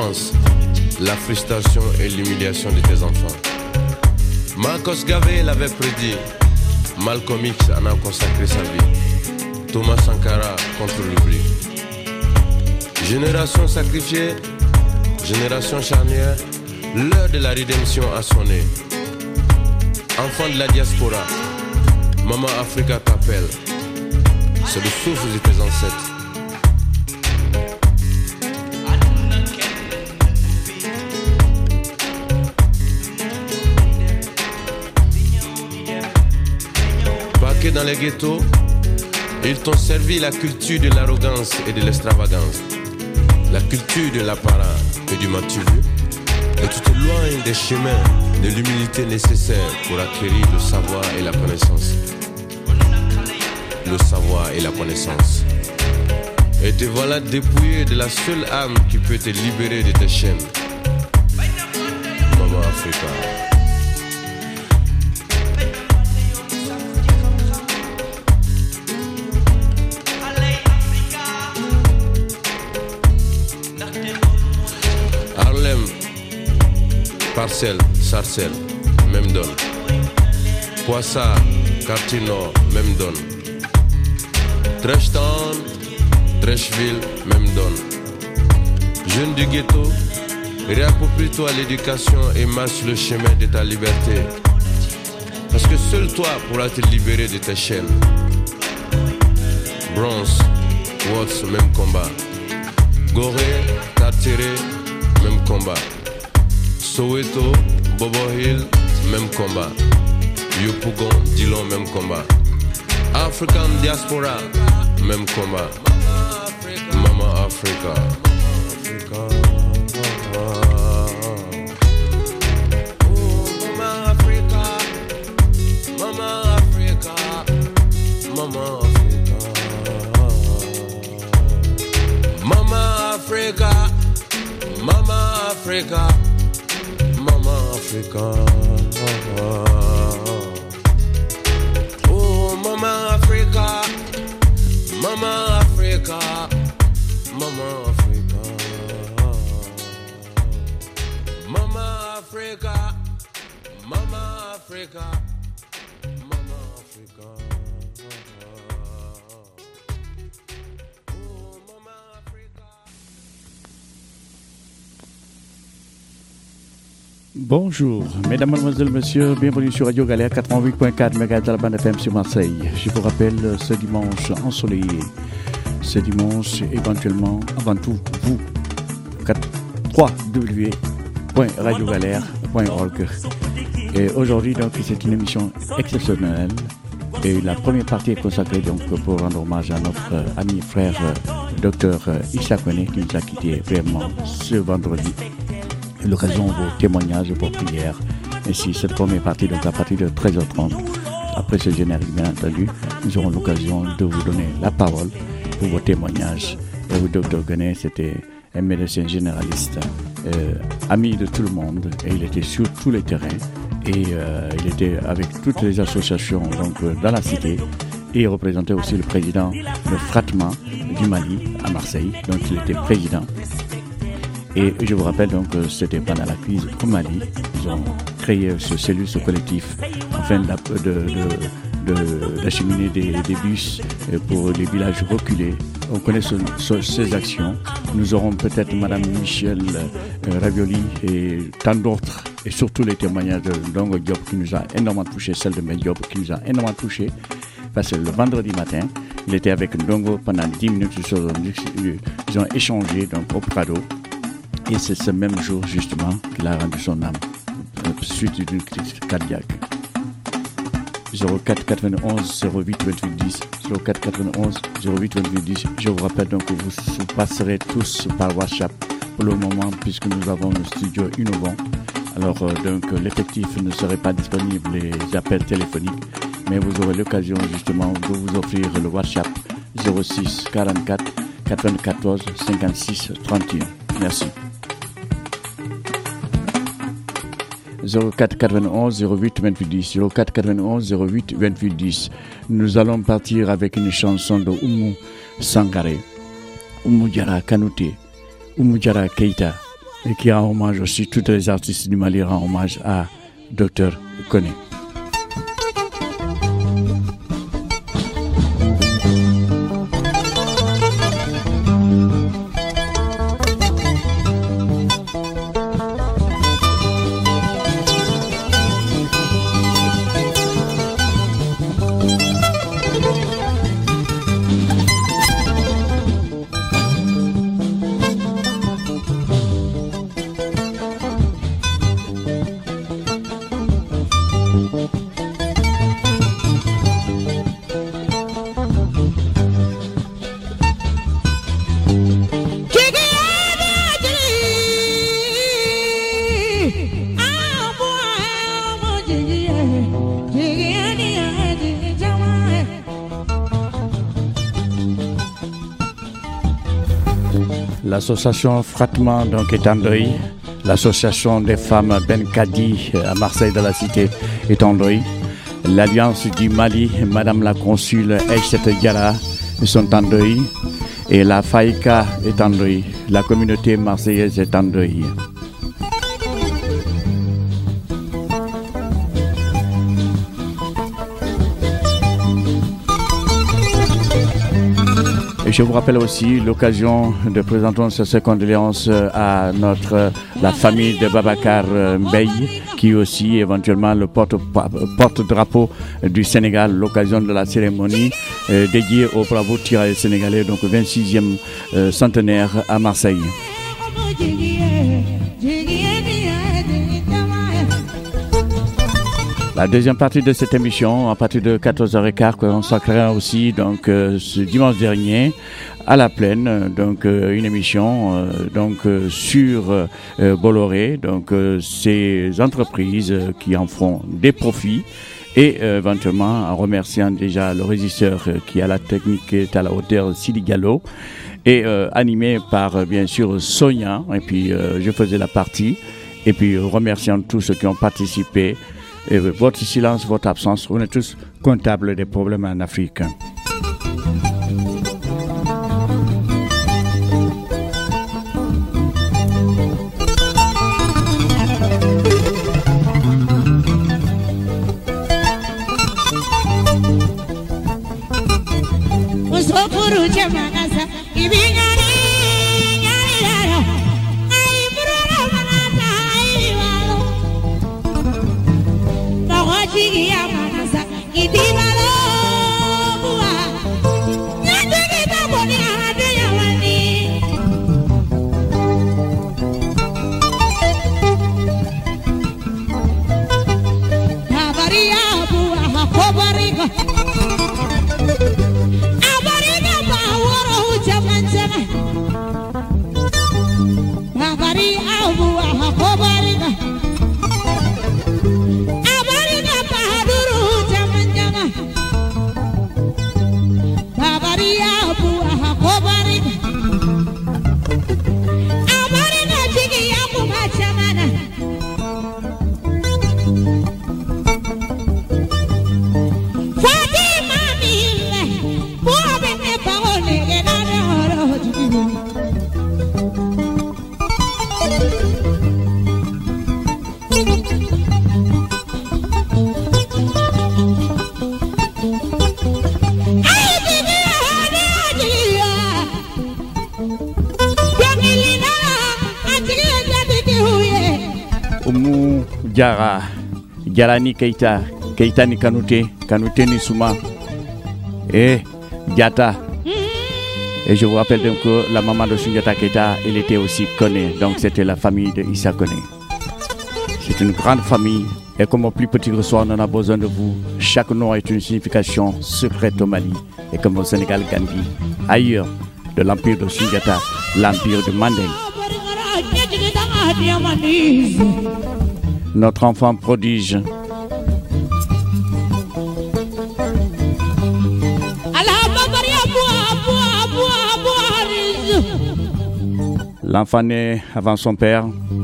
souffrance, la frustration et l'humiliation de tes enfants. Marcos Garvey l'avait prédit, Malcolm X en a consacré sa vie, Thomas Sankara contre l'oubli. Génération sacrifiée, génération charnière, l'heure de la rédemption a sonné. Enfant de la diaspora, Maman Africa t'appelle. C'est le souffle de tes ancêtres. Baqués dans les ghettos, ils t'ont servi la culture de l'arrogance et de l'extravagance, la culture de l'apparat et du matu vu, et tu t'éloignes des chemins de l'humilité nécessaire pour acquérir le savoir et la connaissance. Le savoir et la connaissance. Et te voilà dépouillé de la seule âme qui peut te libérer de tes chaînes. Maman Africa. Harlem, Parcelles, Sarcelles, même donne. Poissard, Quartier Nord, même donne. Trashtown, Trashville, même donne. Jeune du ghetto, réapproprie-toi l'éducation et marche le chemin de ta liberté. Parce que seul toi pourras te libérer de tes chaînes. Bronx, Watts, même combat. Gorée, Tartéré, même combat. Soweto, Bobo Hill, même combat. Yopougon, Dillon, même combat. African diaspora, même combat. Mama Africa. Mama Africa. Mama Africa. Mama Africa. Mama Africa. Mama Africa. Mama Africa. Mama Africa, Mama Africa, Mama Africa, Mama Africa, Mama Africa, Mama Africa. Bonjour, mesdames, mademoiselles, messieurs, bienvenue sur Radio Galère 88.4 MHz de la bande FM sur Marseille. Je vous rappelle ce dimanche ensoleillé, ce dimanche éventuellement, avant tout, vous, www.radiogalère.org. Et aujourd'hui, donc, c'est une émission exceptionnelle. Et la première partie est consacrée donc pour rendre hommage à notre ami frère Dr Issa Kone qui nous a quittés vraiment ce vendredi. L'occasion, vos témoignages, vos prières. Ainsi, cette première partie, donc à partir de 13h30, après ce générique, bien entendu, nous aurons l'occasion de vous donner la parole pour vos témoignages. Et vous, Dr Kone, c'était un médecin généraliste, ami de tout le monde, et il était sur tous les terrains, et il était avec toutes les associations donc, dans la cité, et il représentait aussi le président de Fratma du Mali à Marseille, donc il était président. Et je vous rappelle donc que c'était pendant la crise au Mali, ils ont créé ce collectif afin d'acheminer des bus pour les villages reculés. On connaît ces actions. Nous aurons peut-être Madame Michel Ravioli et tant d'autres, et surtout les témoignages de Ndongo Diop qui nous a énormément touché, celle de Mediop qui nous a énormément touché, parce que le vendredi matin, il était avec Ndongo pendant 10 minutes, ils ont échangé donc, au Prado. Et c'est ce même jour, justement, qu'il a rendu son âme, suite d'une crise cardiaque. 04 91 08 28 10, 04 91 08 28 10. Je vous rappelle donc que vous passerez tous par WhatsApp pour le moment, puisque nous avons le studio innovant. Alors, donc, l'effectif ne serait pas disponible, les appels téléphoniques, mais vous aurez l'occasion, justement, de vous offrir le WhatsApp 06 44 94 56 31. Merci. 04 91 08 28 10, 04 91 08 28 10. Nous allons partir avec une chanson de Oumou Sangaré, Oumou Diarra Kanouté, Oumou Diarra Keita, et qui rend hommage aussi, tous les artistes du Mali rendent hommage à Dr Koné. L'association Fratman donc est en deuil. L'association des femmes Ben Kadi à Marseille de la Cité est en deuil. L'Alliance du Mali, Madame la Consul Aïssata Diarra sont en deuil. Et la Faïka est en deuil. La communauté marseillaise est en deuil. Et je vous rappelle aussi l'occasion de présenter ces condoléances à la famille de Babacar Mbaye, qui est aussi éventuellement le porte-drapeau du Sénégal, l'occasion de la cérémonie dédiée au bravo tirailleurs sénégalais, donc 26e centenaire à Marseille. La deuxième partie de cette émission, à partir de 14h15, consacrera aussi donc ce dimanche dernier à la Plaine, donc une émission sur Bolloré, donc ces entreprises qui en font des profits. Et éventuellement en remerciant déjà le régisseur qui a la technique qui est à la hauteur Sidi Gallo et animé par bien sûr Sonia, et puis je faisais la partie, et puis remerciant tous ceux qui ont participé. Et votre silence, votre absence, on est tous comptables des problèmes en Afrique. Diarani Keita ni Kanouté ni Souma et Diata. Et je vous rappelle donc que la maman de Soundiata Keita, elle était aussi Koné, donc c'était la famille de Issa Koné. C'est une grande famille et comme au plus petit que soit, on en a besoin de vous. Chaque nom est une signification secrète au Mali et comme au Sénégal, Gambie, ailleurs de l'empire de Soundiata, l'empire de Mandeng. Notre enfant prodige. L'enfant né avant son père.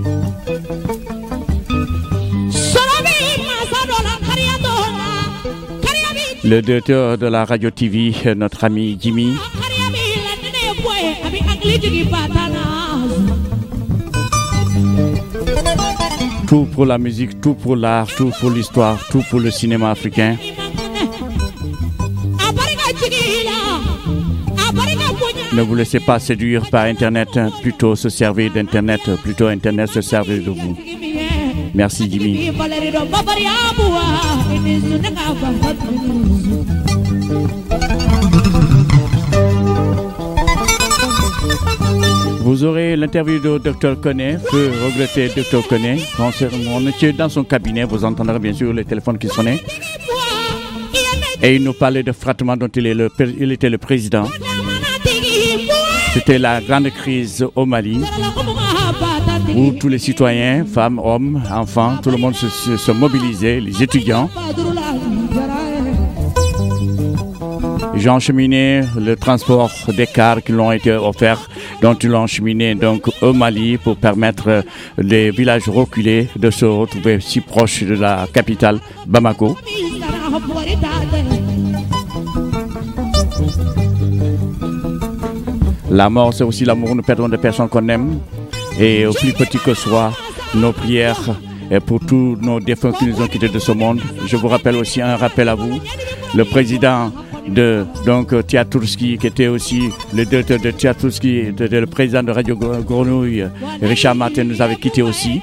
Le directeur de la radio TV, notre ami Jimmy. Tout pour la musique, tout pour l'art, tout pour l'histoire, tout pour le cinéma africain. Ne vous laissez pas séduire par Internet, plutôt se servir d'Internet, plutôt Internet se servir de vous. Merci Jimmy. Vous aurez l'interview de Dr Koné, feu regretté Dr Koné. On était dans son cabinet, vous entendrez bien sûr les téléphones qui sonnaient. Et il nous parlait de Fratman dont il était le président. C'était la grande crise au Mali, où tous les citoyens, femmes, hommes, enfants, tout le monde se mobilisait, les étudiants. Ils ont acheminé le transport des cars qui l'ont été offerts, dont ils l'ont acheminé donc au Mali pour permettre les villages reculés de se retrouver si proches de la capitale Bamako. La mort, c'est aussi l'amour. Nous perdons des personnes qu'on aime. Et au plus petit que soit, nos prières pour tous nos défunts qui nous ont quittés de ce monde. Je vous rappelle aussi un rappel à vous. Le président de Tiaturski, qui était aussi le directeur de Tiaturski, le président de Radio Grenouille, Richard Martin, nous avait quittés aussi.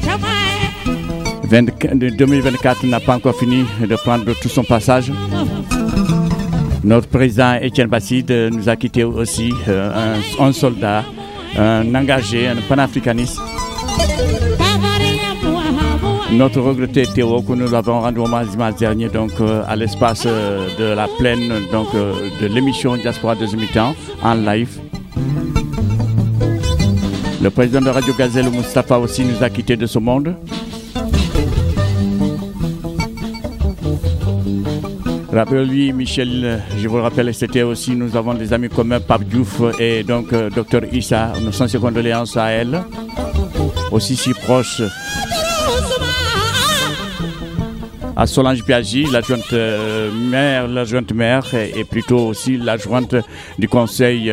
2024 n'a pas encore fini de prendre tout son passage. Notre président Étienne Basside nous a quittés aussi, un soldat, un engagé, un panafricaniste. Notre regretté Théo, que nous avons rendu hommage dimanche dernier donc, à l'espace de la plaine de l'émission Diaspora de mi-temps en live. Le président de Radio Gazelle, Moustapha, aussi nous a quittés de ce monde. Rappelez-lui, Michel, je vous le rappelle, c'était aussi, nous avons des amis communs, Pape Diouf et donc Dr Issa, nous sommes ses condoléances à elle, aussi si proche à Solange Piaggi, l'adjointe maire et plutôt aussi l'adjointe du conseil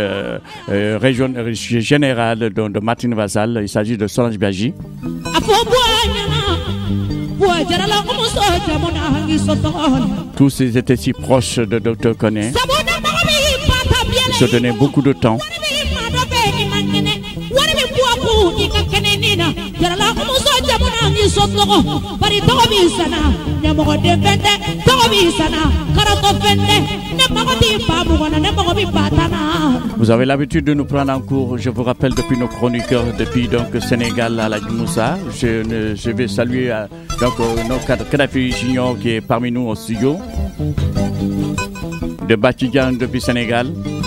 général de Martine Vassal, il s'agit de Solange Piaggi. Tous ils étaient si proches de Dr Koné. Ils se donnaient beaucoup de temps. Vous avez l'habitude de nous prendre en cours, je vous rappelle, depuis nos chroniqueurs, depuis donc Sénégal à la Moussa. Je vais saluer notre Kadhafi Junior qui est parmi nous au studio, de Batigan depuis Sénégal.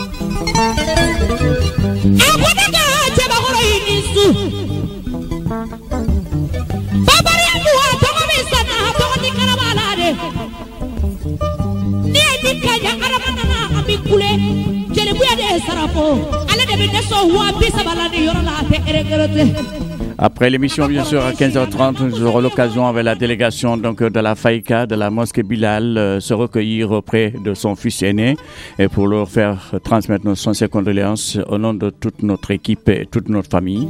Après l'émission, bien sûr, à 15h30, nous aurons l'occasion avec la délégation donc, de la Faïka, de la mosquée Bilal, se recueillir auprès de son fils aîné et pour leur faire transmettre nos sincères condoléances au nom de toute notre équipe et toute notre famille.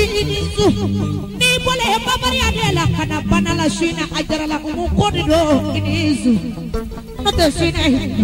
inisu ni bole babari adela kana banala shina ajara la ko kodido inisu note shina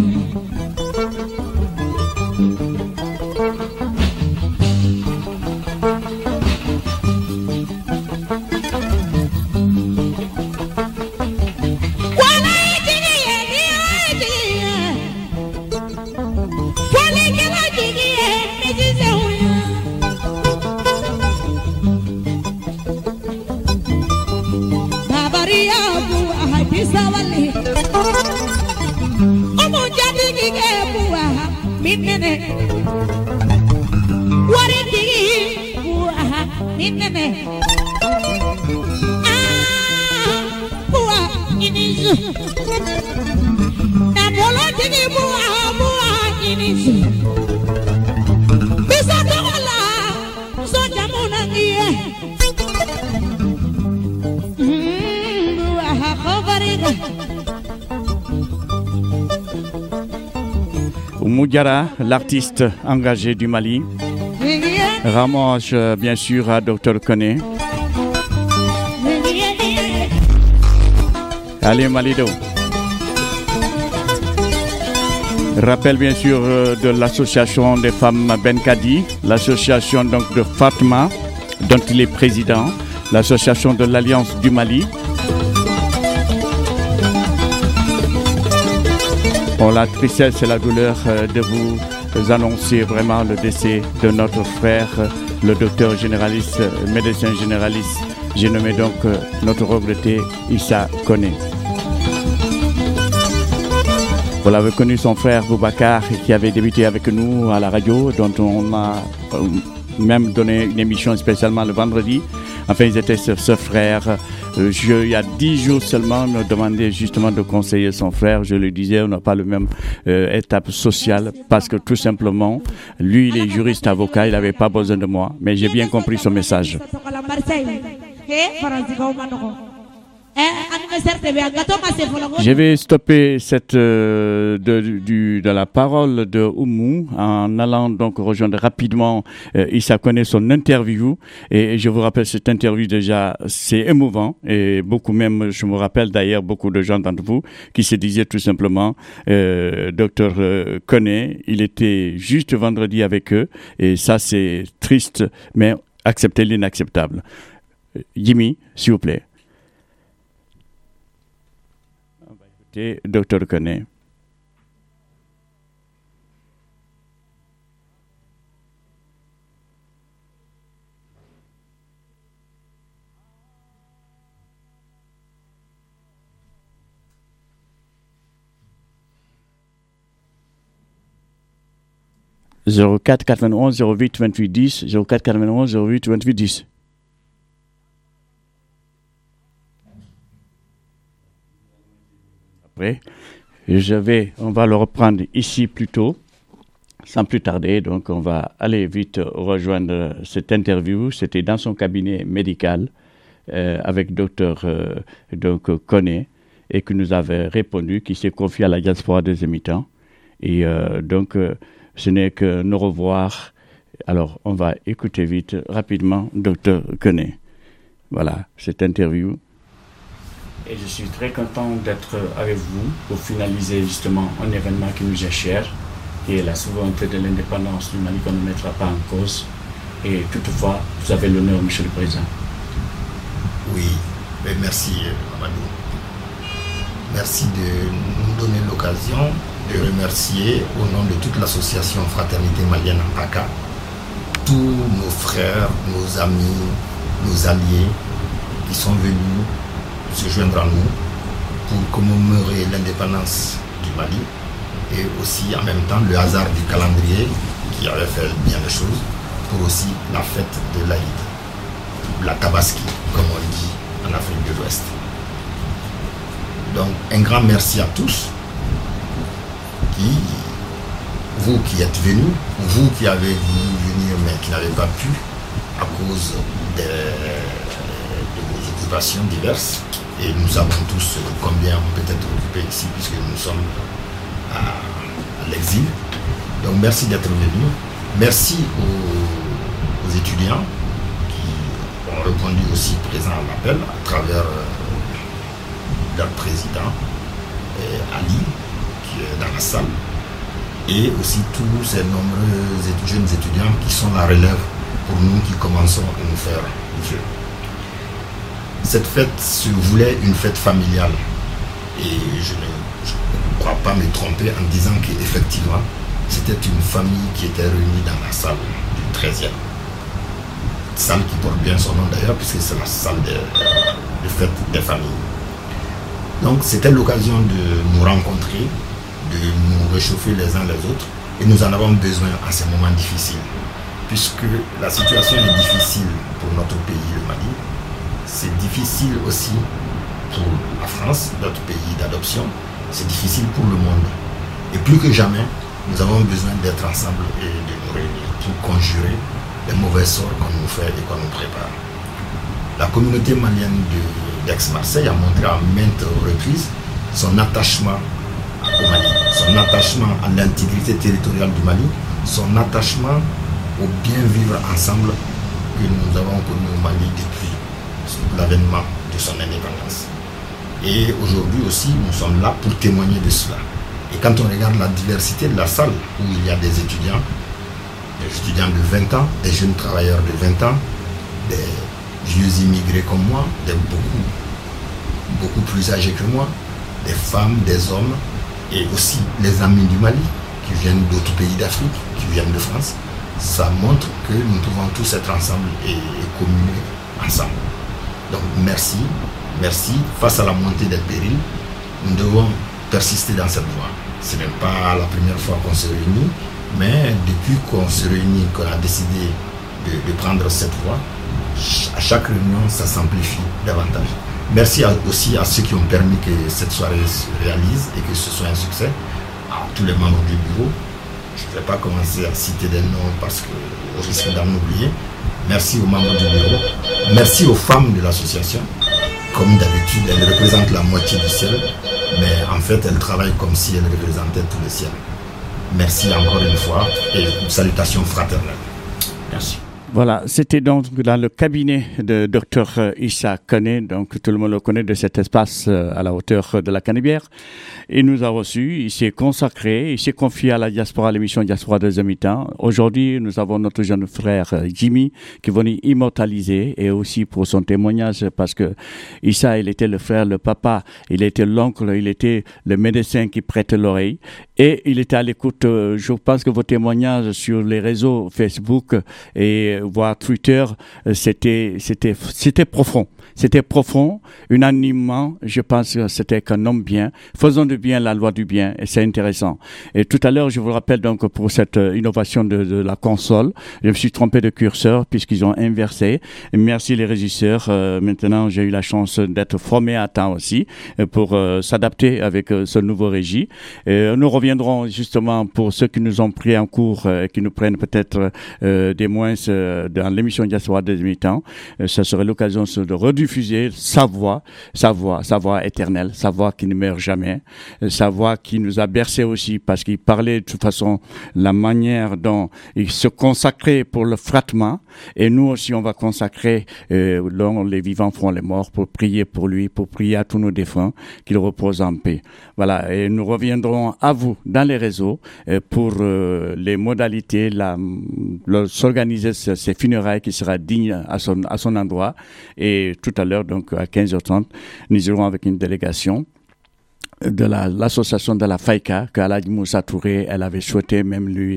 Moudiara, l'artiste engagé du Mali. Ramage, bien sûr, à Dr Koné. Allez, Malido. Rappel, bien sûr, de l'association des femmes Benkadi, l'association donc de Fatma, dont il est président, l'association de l'Alliance du Mali. Bon, la tristesse et la douleur de vous annoncer vraiment le décès de notre frère, le docteur généraliste, médecin généraliste, j'ai nommé donc notre regretté Issa Koné. Vous l'avez connu, son frère Boubacar, qui avait débuté avec nous à la radio, dont on a même donné une émission spécialement le vendredi. Enfin, ils étaient ce frère. Il y a 10 jours seulement, me demandait justement de conseiller son frère. Je lui disais, on n'a pas le même étape sociale parce que tout simplement, lui, il est juriste avocat, il n'avait pas besoin de moi. Mais j'ai bien compris son message. Je vais stopper cette de la parole de Oumou en allant donc rejoindre rapidement Issa Koné, son interview, et je vous rappelle cette interview déjà c'est émouvant et beaucoup même je me rappelle d'ailleurs beaucoup de gens d'entre vous qui se disaient tout simplement docteur Koné, il était juste vendredi avec eux et ça c'est triste mais acceptez l'inacceptable. Jimmy, s'il vous plaît. Docteur Koné. « 04 91 08 28 10 04 91 08 28 10 » Après, on va le reprendre ici plus tôt, sans plus tarder. Donc, on va aller vite rejoindre cette interview. C'était dans son cabinet médical avec docteur Koné et qui nous avait répondu, qui s'est confié à la diaspora des émittants. Et donc, ce n'est que nous revoir. Alors, on va écouter vite, rapidement, docteur Koné. Voilà, cette interview. Et je suis très content d'être avec vous pour finaliser justement un événement qui nous est cher, qui est la souveraineté de l'indépendance du Mali qu'on ne mettra pas en cause. Et toutefois, vous avez l'honneur, Monsieur le Président. Oui, mais merci Amadou. Merci de nous donner l'occasion de remercier au nom de toute l'association Fraternité Malienne en PACA, tous nos frères, nos amis, nos alliés qui sont venus se joindre à nous pour commémorer l'indépendance du Mali et aussi en même temps le hasard du calendrier qui avait fait bien les choses pour aussi la fête de l'Aïd, la Tabaski comme on dit en Afrique de l'Ouest. Donc un grand merci à tous vous qui êtes venus, vous qui avez voulu venir mais qui n'avez pas pu à cause de vos occupations diverses. Et nous savons tous combien on peut être occupé ici puisque nous sommes à l'exil. Donc merci d'être venus. Merci aux étudiants qui répondu aussi présent à l'appel à travers leur président, Ali, qui est dans la salle, et aussi tous ces nombreux jeunes étudiants qui sont la relève pour nous qui commençons à nous faire vieux. Cette fête se voulait une fête familiale et je ne crois pas me tromper en disant qu'effectivement c'était une famille qui était réunie dans la salle du 13e. Salle qui porte bien son nom d'ailleurs puisque c'est la salle de fête des familles. Donc c'était l'occasion de nous rencontrer, de nous réchauffer les uns les autres et nous en avons besoin à ces moments difficiles puisque la situation est difficile pour notre pays, le Mali. C'est difficile aussi pour la France, notre pays d'adoption. C'est difficile pour le monde. Et plus que jamais, nous avons besoin d'être ensemble et de nous réunir pour conjurer les mauvais sorts qu'on nous fait et qu'on nous prépare. La communauté malienne d'Aix-Marseille a montré à maintes reprises son attachement au Mali, son attachement à l'intégrité territoriale du Mali, son attachement au bien vivre ensemble que nous avons connu au Mali depuis l'avènement de son indépendance. Et aujourd'hui aussi, nous sommes là pour témoigner de cela. Et quand on regarde la diversité de la salle, où il y a des étudiants de 20 ans, des jeunes travailleurs de 20 ans, des vieux immigrés comme moi, des beaucoup plus âgés que moi, des femmes, des hommes, et aussi les amis du Mali, qui viennent d'autres pays d'Afrique, qui viennent de France, ça montre que nous pouvons tous être ensemble et communier ensemble. Donc merci, face à la montée des périls, nous devons persister dans cette voie. Ce n'est pas la première fois qu'on se réunit, mais depuis qu'on se réunit, qu'on a décidé de prendre cette voie, à chaque réunion, ça s'amplifie davantage. Merci aussi à ceux qui ont permis que cette soirée se réalise et que ce soit un succès, à tous les membres du bureau. Je ne vais pas commencer à citer des noms parce qu'au risque d'en oublier. Merci aux membres du bureau. Merci aux femmes de l'association. Comme d'habitude, elles représentent la moitié du ciel, mais en fait, elles travaillent comme si elles représentaient tout le ciel. Merci encore une fois et salutations fraternelles. Merci. Voilà, c'était donc dans le cabinet de Dr Issa Koné, donc tout le monde le connaît, de cet espace à la hauteur de la Canebière. Il nous a reçus, il s'est consacré, il s'est confié à la diaspora, à l'émission Diaspora deuxième mi-temps. Aujourd'hui, nous avons notre jeune frère Jimmy qui est venu immortaliser et aussi pour son témoignage parce que Issa, il était le frère, le papa, il était l'oncle, il était le médecin qui prête l'oreille et il était à l'écoute. Je pense que vos témoignages sur les réseaux Facebook et voire Twitter, c'était profond. C'était profond, unanimement, je pense que c'était qu'un homme bien. Faisons du bien la loi du bien, et c'est intéressant. Et tout à l'heure, je vous rappelle donc pour cette innovation de la console, je me suis trompé de curseur puisqu'ils ont inversé. Merci les régisseurs. Maintenant, j'ai eu la chance d'être formé à temps aussi pour s'adapter avec ce nouveau régie. Nous reviendrons justement pour ceux qui nous ont pris en cours et qui nous prennent peut-être des moins dans l'émission Diaspora des mi-temps. Ça serait l'occasion de rediffuser sa voix éternelle, sa voix qui ne meurt jamais, sa voix qui nous a bercé aussi parce qu'il parlait de toute façon la manière dont il se consacrait pour le frattement et nous aussi on va consacrer dont les vivants feront les morts pour prier pour lui, pour prier à tous nos défunts qu'il repose en paix. Voilà, et nous reviendrons à vous dans les réseaux pour les modalités, s'organiser ces funérailles qui sera digne à son endroit. Et tout à l'heure, donc à 15h30, nous irons avec une délégation de l'association de la FAICA que Aladji Moussa Touré, elle avait souhaité même lui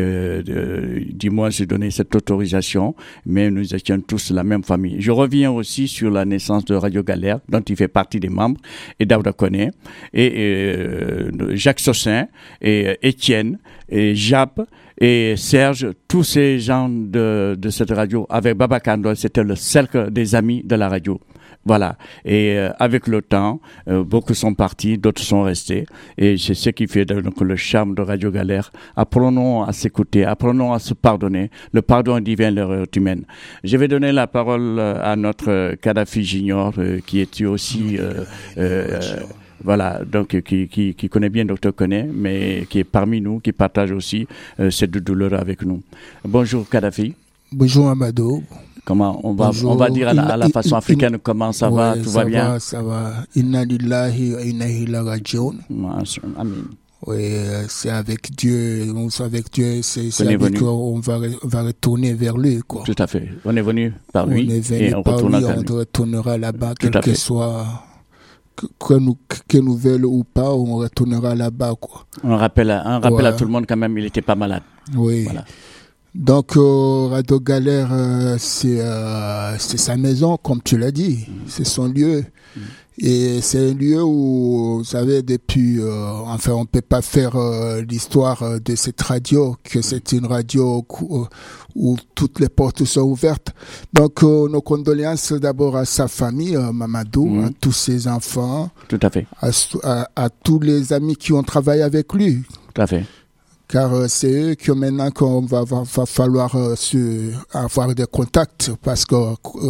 dis-moi se donner cette autorisation, mais nous étions tous la même famille. Je reviens aussi sur la naissance de Radio Galère dont il fait partie des membres et Daouda Koné et Jacques Sossin et Étienne et Jab et Serge, tous ces gens de cette radio avec Baba Kando, c'était le cercle des amis de la radio. Voilà. Et avec le temps, beaucoup sont partis, d'autres sont restés. Et c'est ce qui fait donc le charme de Radio Galère. Apprenons à s'écouter, apprenons à se pardonner. Le pardon divin, l'erreur humaine. Je vais donner la parole à notre Kadhafi Junior, qui est aussi... voilà, donc qui connaît bien Dr Koné, mais qui est parmi nous, qui partage aussi cette douleur avec nous. Bonjour Kadhafi. Bonjour Amadou. Comment on va dire à la façon africaine comment ça va, tout va bien. Ça va. Inna lillahi wa inna ilayhi raji'un. Amen. Oui, c'est avec Dieu, c'est avec qu'on va retourner vers lui, quoi. Tout à fait. On est venu par lui et on retournera là-bas, quel que soit que nous veuillons ou pas, on retournera là-bas, quoi. Un rappel à tout le monde quand même, il était pas malade. Oui. Voilà. Donc Radio Galère, c'est sa maison, comme tu l'as dit, c'est son lieu. Et c'est un lieu où, vous savez, depuis, on peut pas faire l'histoire de cette radio, que c'est une radio où toutes les portes sont ouvertes. Donc, nos condoléances d'abord à sa famille, Mamadou, à tous ses enfants. Tout à fait. À tous les amis qui ont travaillé avec lui. Tout à fait. Car c'est eux que maintenant qu'on va falloir avoir des contacts, parce que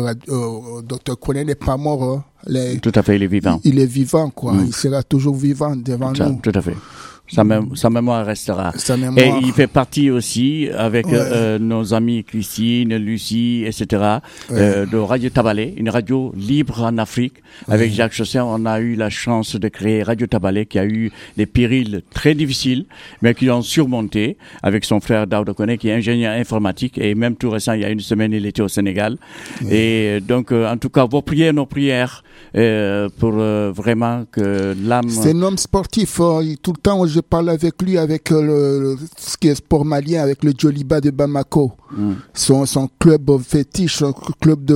Dr Koné n'est pas mort. Tout à fait, il est vivant. Il est vivant, quoi. Il sera toujours vivant devant nous. Tout à fait. Sa mémoire restera. Et il fait partie aussi avec nos amis Christine, Lucie, etc. De Radio Tabalé, une radio libre en Afrique. Avec Jacques Chaussin, on a eu la chance de créer Radio Tabalé, qui a eu des périls très difficiles, mais qui ont surmonté avec son frère Daouda Koné, qui est ingénieur informatique. Et même tout récent, il y a une semaine, il était au Sénégal. Et donc, en tout cas, nos prières, pour vraiment que l'âme... C'est un homme sportif. Tout le temps, je parle avec lui, avec ce qui est sport malien, avec le Djoliba de Bamako. Son club fétiche, son club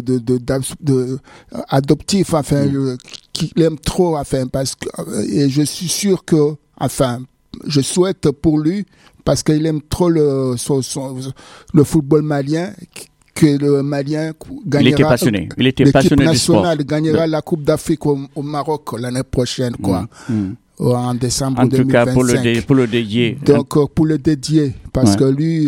de adoptif, enfin, qu'il aime trop, enfin, parce que, et je suis sûr que, enfin, je souhaite pour lui, parce qu'il aime trop le football malien, que le Malien gagnera. Il était passionné du sport. Gagnera la Coupe d'Afrique au Maroc l'année prochaine, quoi. En décembre 2025. En tout cas, pour le dédier. Donc, pour le dédier, parce que lui,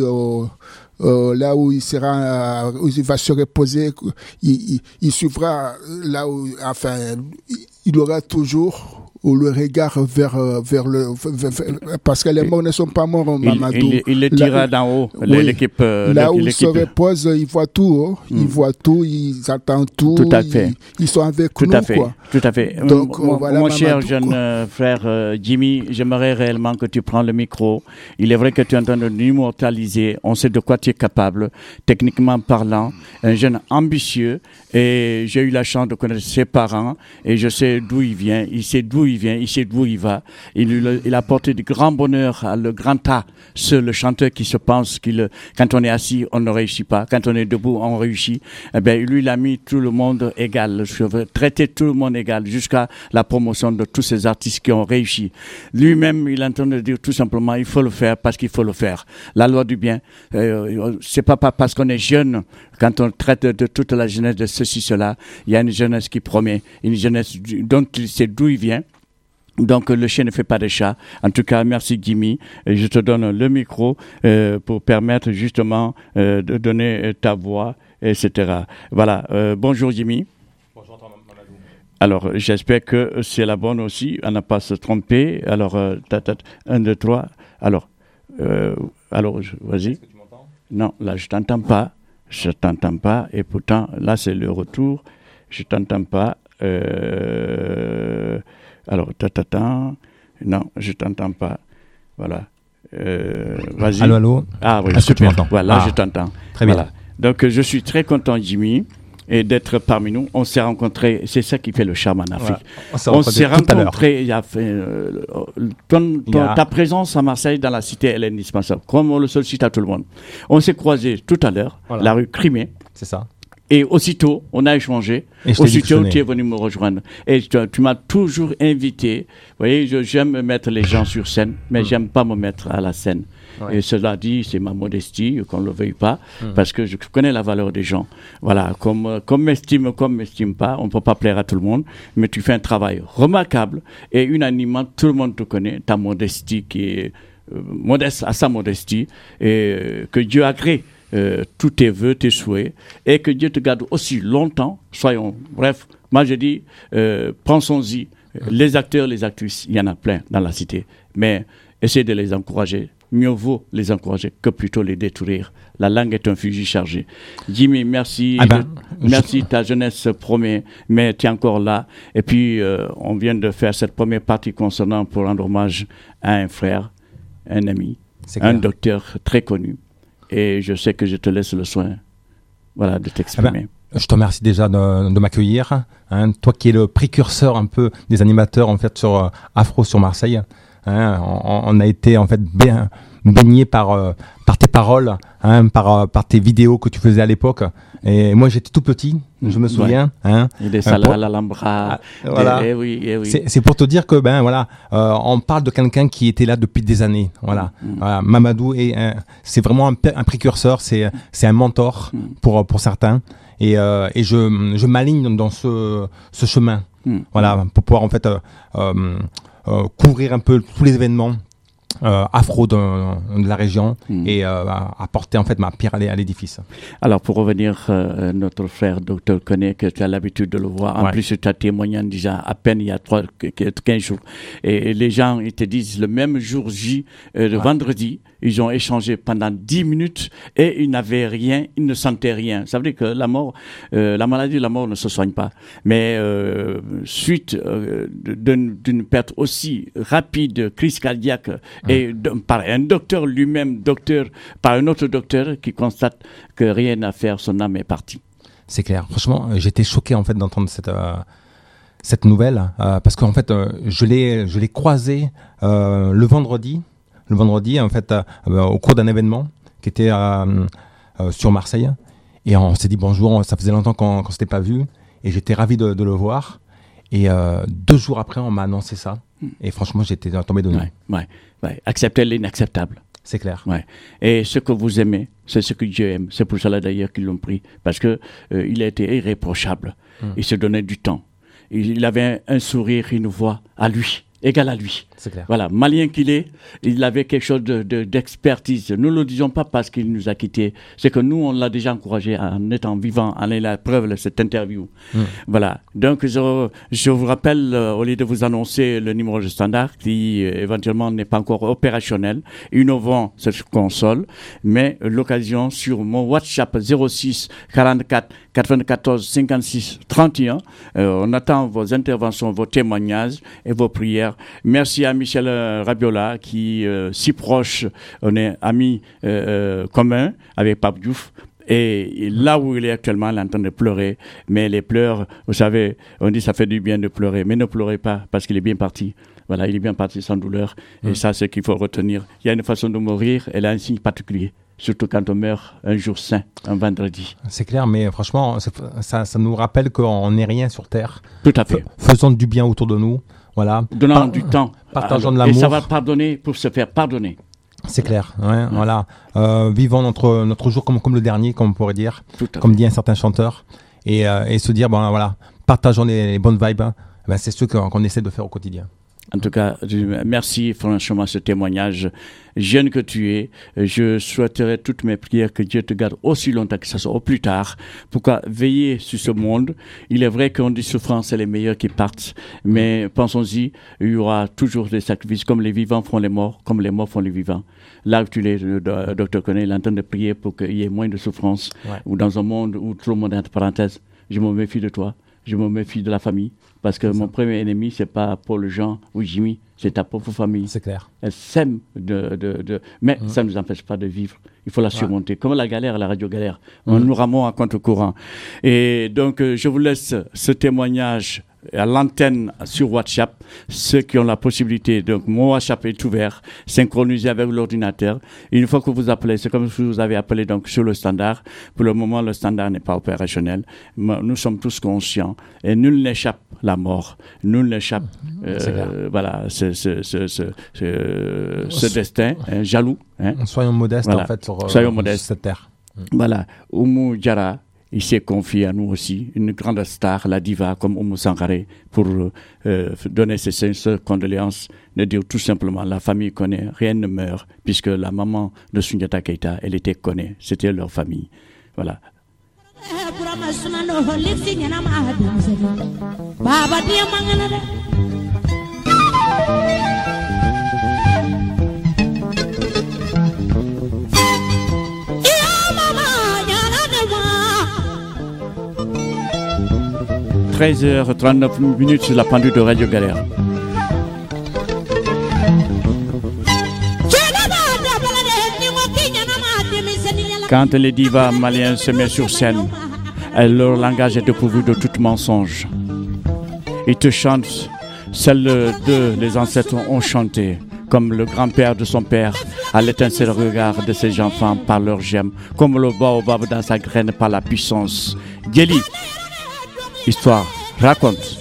là où il sera, où il va se reposer, il suivra là où, enfin, il aura toujours le regard vers parce que les morts ne sont pas morts, Mamadou. Il le dira d'en haut, l'équipe. Là où il se repose, il voit tout, il voit tout, ils attendent tout. Tout à fait. Ils sont avec nous, quoi. Tout à fait. Donc, voilà, mon Mamadou, cher jeune frère Jimmy, j'aimerais réellement que tu prends le micro. Il est vrai que tu es en train de l'immortaliser. On sait de quoi tu es capable, techniquement parlant. Un jeune ambitieux. Et j'ai eu la chance de connaître ses parents. Et je sais d'où il vient. Il sait d'où il vient. Il sait d'où il va. Il a apporté du grand bonheur à le grand tas. Le chanteur qui se pense quand on est assis, on ne réussit pas. Quand on est debout, on réussit. Eh bien, lui, il a mis tout le monde égal. Je veux traiter tout le monde égal jusqu'à la promotion de tous ces artistes qui ont réussi. Lui-même, il est en train de dire tout simplement, il faut le faire parce qu'il faut le faire. La loi du bien, c'est pas parce qu'on est jeune, quand on traite de toute la jeunesse de ceci, cela, il y a une jeunesse qui promet, une jeunesse dont il sait d'où il vient. Donc, le chien ne fait pas de chat. En tout cas, merci Jimmy. Et je te donne le micro pour permettre justement de donner ta voix, etc. Voilà. Bonjour Jimmy. Bonjour Mamadou. Alors, j'espère que c'est la bonne aussi. On n'a pas se tromper. Alors, 1, 2, 3. Alors, vas-y. Est-ce que tu m'entends ? Non, là, je t'entends pas. Je t'entends pas. Et pourtant, là, c'est le retour. Je t'entends pas. Alors, non, je t'entends pas. Voilà. Vas-y. Allô. Ah oui, est-ce que tu m'entends ? Voilà, je t'entends. Très bien. Voilà. Donc, je suis très content, Jimmy, et d'être parmi nous. On s'est rencontrés. C'est ça qui fait le charme en Afrique. Ouais. On s'est rencontrés. Ta présence à Marseille, dans la cité, elle est indispensable. Comme on le sollicite à tout le monde. On s'est croisés tout à l'heure, la rue Crimée. C'est ça. Et aussitôt, on a échangé. Aussitôt, tu es venu me rejoindre. Et tu m'as toujours invité. Vous voyez, j'aime mettre les gens sur scène, mais j'aime pas me mettre à la scène. Ouais. Et cela dit, c'est ma modestie, qu'on ne le veuille pas, parce que je connais la valeur des gens. Voilà, comme m'estime, comme m'estime pas, on ne peut pas plaire à tout le monde, mais tu fais un travail remarquable et unanimement, tout le monde te connaît, ta modestie qui est modeste à sa modestie, et que Dieu agrée tous tes vœux, tes souhaits, et que Dieu te garde aussi longtemps. Bref, moi je dis, pensons-y. Les acteurs, les actrices, il y en a plein dans la cité, mais essayez de les encourager mieux vaut les encourager que plutôt les détruire. La langue est un fusil chargé. Jimmy, merci. Merci, ta jeunesse promet, mais tu es encore là. Et puis, on vient de faire cette première partie concernant pour rendre hommage à un frère, un ami, un docteur très connu. Et je sais que je te laisse le soin de t'exprimer. Je te remercie déjà de m'accueillir. Hein, toi qui es le précurseur un peu des animateurs en fait sur Afro sur Marseille. Hein, on a été en fait bien baigné par tes paroles, hein, par tes vidéos que tu faisais à l'époque. Et moi j'étais tout petit, je me souviens. Ouais. Hein, et des salades à l'Alhambra. Voilà. Oui. C'est pour te dire que on parle de quelqu'un qui était là depuis des années. Voilà. Mamadou c'est vraiment un précurseur, c'est un mentor pour certains. Et je m'aligne dans ce chemin. Voilà, pour pouvoir en fait couvrir un peu tous les événements afro de la région et apporter en fait ma pierre à l'édifice. Alors pour revenir, notre frère Dr Koné, que tu as l'habitude de le voir, en plus tu as témoigné en disant à peine il y a 15 jours, et les gens ils te disent le même jour J, le vendredi, ils ont échangé pendant 10 minutes et ils n'avaient rien, ils ne sentaient rien. Ça veut dire que la mort, la maladie de la mort ne se soigne pas. Mais suite d'une perte aussi rapide, crise cardiaque, et par un docteur lui-même, par un autre docteur qui constate que rien à faire, son âme est partie. C'est clair. Franchement, j'étais choqué en fait d'entendre cette nouvelle parce qu'en fait, je l'ai croisé le vendredi en fait au cours d'un événement qui était sur Marseille, et on s'est dit bonjour, ça faisait longtemps qu'on s'était pas vu, et j'étais ravi de le voir, et 2 jours après on m'a annoncé ça, et franchement j'étais tombé de nuit. Ouais. Accepter l'inacceptable. C'est clair. Ouais. Et ce que vous aimez, c'est ce que Dieu aime. C'est pour cela d'ailleurs qu'ils l'ont pris, parce que il a été irréprochable. Il se donnait du temps. Il avait un sourire, une voix à lui, égal à lui. C'est clair. Voilà, malien qu'il est, il avait quelque chose d'expertise. Nous ne le disons pas parce qu'il nous a quittés. C'est que nous, on l'a déjà encouragé en étant vivant, en ayant la preuve de cette interview. Voilà. Donc, je vous rappelle, au lieu de vous annoncer le numéro de standard, qui éventuellement n'est pas encore opérationnel, innovant cette console, mais l'occasion sur mon WhatsApp 06 44 94 56 31. On attend vos interventions, vos témoignages et vos prières. Merci à Michel Rabiola qui si proche, on est amis communs avec Pape Diouf. Et là où il est actuellement, il est en train de pleurer. Mais les pleurs, vous savez, on dit ça fait du bien de pleurer. Mais ne pleurez pas parce qu'il est bien parti. Voilà, il est bien parti sans douleur. Et ça, c'est ce qu'il faut retenir. Il y a une façon de mourir, elle a un signe particulier. Surtout quand on meurt un jour saint, un vendredi. C'est clair, mais franchement, ça nous rappelle qu'on n'est rien sur Terre. Tout à fait. Faisons du bien autour de nous. Voilà. Donnant du temps. Partageons de l'amour. Et savoir pardonner pour se faire pardonner. C'est clair. Voilà. Vivons notre jour comme le dernier, comme on pourrait dire. Comme dit un certain chanteur. Et se dire, voilà, partageons les bonnes vibes. C'est ce qu'on essaie de faire au quotidien. En tout cas, merci franchement ce témoignage. Jeune que tu es, je souhaiterais toutes mes prières que Dieu te garde aussi longtemps que ça soit au plus tard. Pourquoi veiller sur ce monde? Il est vrai qu'on dit souffrance, c'est les meilleurs qui partent. Mais pensons-y, il y aura toujours des sacrifices. Comme les vivants font les morts, comme les morts font les vivants. Là où tu es, le docteur Koné, il est en train de prier pour qu'il y ait moins de souffrance. Ou dans un monde où tout le monde est entre parenthèses. Je me méfie de toi. Je me méfie de la famille, parce que mon premier ennemi, c'est pas Paul Jean ou Jimmy, c'est ta propre famille. C'est clair. Elle s'aime mais ça ne nous empêche pas de vivre. Il faut la surmonter. Comme la galère, la radio galère. Nous ramons à contre-courant. Et donc, je vous laisse ce témoignage à l'antenne sur WhatsApp. Ceux qui ont la possibilité, donc mon WhatsApp est ouvert, synchronisé avec l'ordinateur. Une fois que vous appelez, c'est comme si vous avez appelé donc sur le standard. Pour le moment, le standard n'est pas opérationnel. Nous sommes tous conscients et nul n'échappe à la mort. Nul n'échappe voilà, ce destin jaloux. Soyons modestes en fait sur cette terre. Voilà, Oumou Diarra, il s'est confié à nous aussi, une grande star, la diva comme Oumou Sangaré, pour donner ses sincères condoléances, de dire tout simplement, la famille connaît, rien ne meurt, puisque la maman de Soundiata Keita, elle était connue, c'était leur famille. Voilà. 13h39 sur la pendule de Radio Galère. Quand les divas maliens se mettent sur scène, leur langage est dépourvu de tout mensonge. Ils te chantent celle de les ancêtres ont chanté, comme le grand-père de son père, à l'étincelle regard de ses enfants par leur gemme, comme le baobab dans sa graine par la puissance. Géli, histoire, raconte.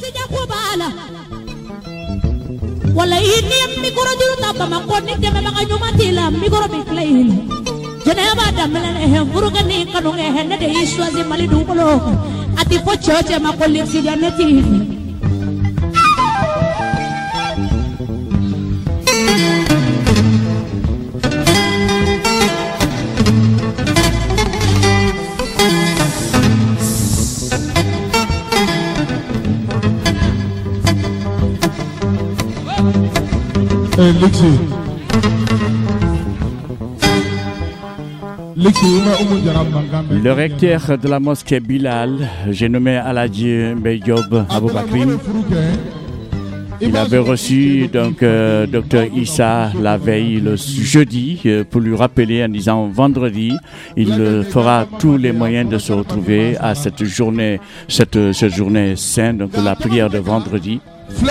Le recteur de la mosquée Bilal, j'ai nommé Aladji Mbeyjob Aboubakrim. Il avait reçu donc Dr Issa la veille le jeudi pour lui rappeler en disant vendredi il fera tous les moyens de se retrouver à cette journée sainte, donc la prière de vendredi.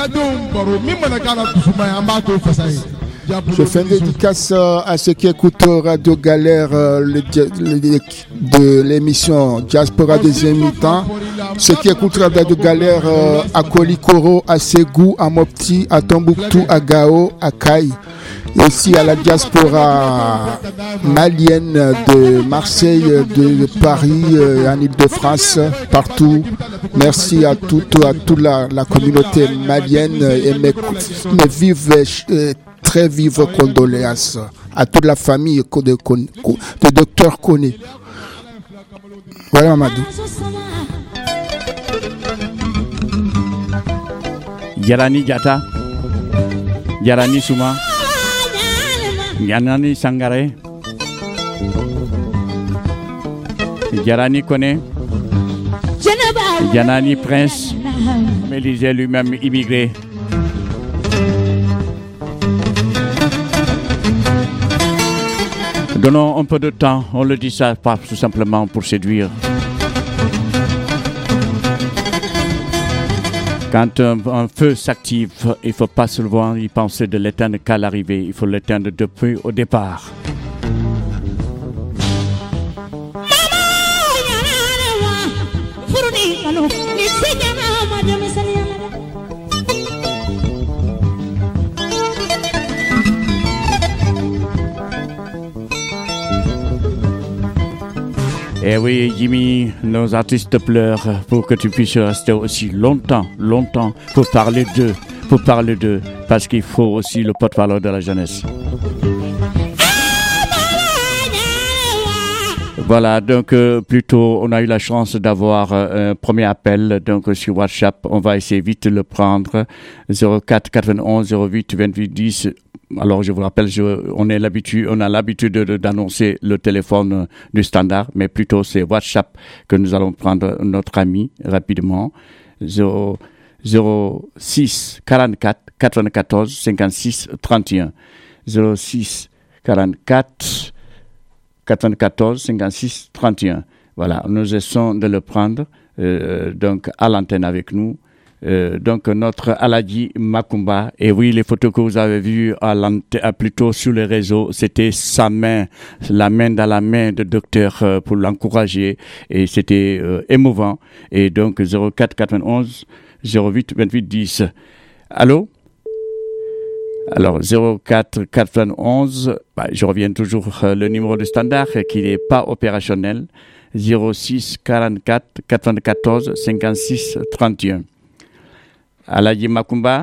Je fais une dédicace à ceux qui écoutent Radio Galère de l'émission Diaspora des mi-temps. Ceux qui écoutent Radio Galère à Kolikoro, à Ségou, à Mopti, à Tombouctou, à Gao, à Caille. Et aussi à la diaspora malienne de Marseille, de Paris, en Ile-de-France, partout. Merci à toute la communauté malienne et mes très vives condoléances à toute la famille de Docteur Koné. Voilà Mamadou. Yarani Diata, Yarani Souma, Yanani Sangare, Yarani Koné, Yanani Prince, Mélisée lui-même immigré. Donnons un peu de temps, on le dit ça pas tout simplement pour séduire. Quand un feu s'active, il ne faut pas seulement y penser de l'éteindre qu'à l'arrivée, il faut l'éteindre depuis au départ. Eh oui, Jimmy, nos artistes pleurent pour que tu puisses rester aussi longtemps pour parler d'eux, parce qu'il faut aussi le porte-parole de la jeunesse. Voilà, donc plutôt on a eu la chance d'avoir un premier appel donc sur WhatsApp. On va essayer vite de le prendre. 04 91 08 28 10. Alors je vous rappelle, on a l'habitude d'annoncer le téléphone du standard, mais plutôt c'est WhatsApp que nous allons prendre notre ami rapidement. 06 44 94 56 31. 06 44 94 56 31. Voilà, nous essayons de le prendre donc à l'antenne avec nous. Donc notre Aladji Makumba, et oui, les photos que vous avez vues plutôt sur les réseaux, c'était sa main, la main dans la main de docteur pour l'encourager, et c'était émouvant. Et donc 04 91 08 28 10. Allô? Alors 04 91, je reviens toujours le numéro de standard qui n'est pas opérationnel, 06 44 94 56 31. Aladji Makumba.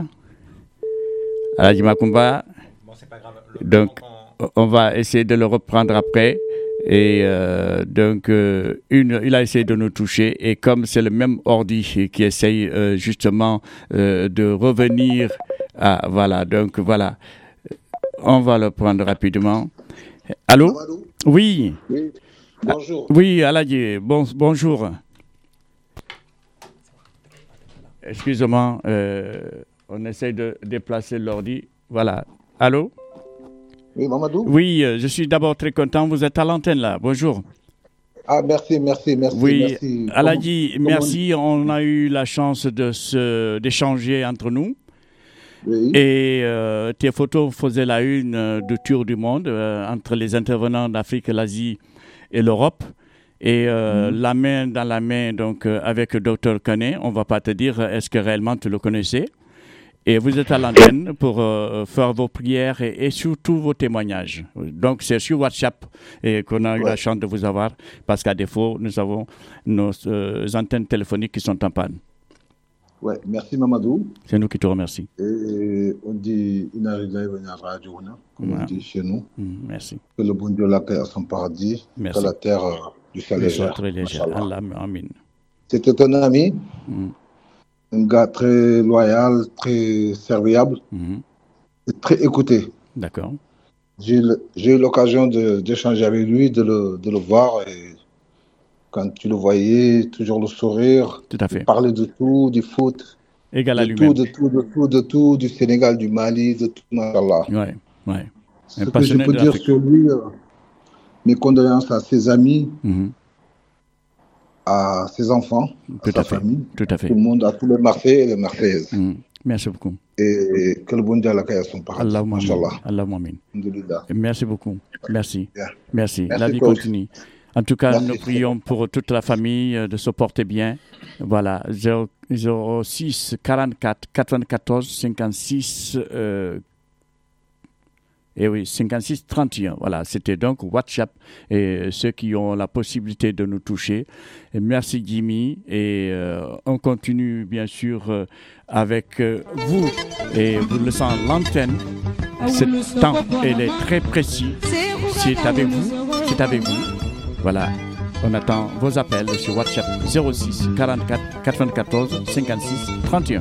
Bon, c'est pas grave. Donc, on va essayer de le reprendre après. Et donc, il a essayé de nous toucher. Et comme c'est le même ordi qui essaye justement de revenir. Voilà, donc voilà. On va le prendre rapidement. Allô? Oui. Oui. Bonjour. Oui, Aladji. Bonjour. excusez-moi, on essaye de déplacer l'ordi. Voilà. Allô? Oui, Mamadou? Oui, je suis d'abord très content. Vous êtes à l'antenne là. Bonjour. Ah, merci. Oui, merci. Aladji, merci. On a eu la chance d'échanger entre nous. Oui. Et tes photos faisaient la une du tour du monde entre les intervenants d'Afrique, l'Asie et l'Europe. Et la main dans la main, donc avec Dr Kane, on ne va pas te dire est-ce que réellement tu le connaissais. Et vous êtes à l'antenne pour faire vos prières et surtout vos témoignages. Donc, c'est sur WhatsApp qu'on a eu la chance de vous avoir, parce qu'à défaut, nous avons nos antennes téléphoniques qui sont en panne. Ouais, merci Mamadou. C'est nous qui te remercions. Et on dit comme on dit chez nous. Merci. Que le bon Dieu l'accueille à son paradis, merci. Que la terre lui soit légère. Allah, amin. C'était un ami. Un gars très loyal, très serviable et très écouté. D'accord. J'ai eu l'occasion d'échanger avec lui, de le voir. Et quand tu le voyais, toujours le sourire. Tout à fait. Parler de tout, du foot. Égal à lui-même. De tout, du Sénégal, du Mali, de tout, machallah. Ouais. Ce que je peux dire sur lui, mes condoléances à ses amis. À ses enfants, à sa famille, tout à fait. Tout le monde, à tous les Marseillais et les Marseillaises. Merci beaucoup. Et que le bon Dieu l'accueille à son paradis. Allahumma amin. Merci beaucoup. Merci. Yeah. Merci. La vie continue. En tout cas, nous prions pour toute la famille de se porter bien. Voilà, 06 44 94 56 et oui, 56 31. Voilà, c'était donc WhatsApp et ceux qui ont la possibilité de nous toucher. Et merci Jimmy et on continue bien sûr avec vous et vous le sentez l'antenne. Ce temps, elle est très précis. C'est avec vous. Voilà, on attend vos appels sur WhatsApp 06 44 94 56 31.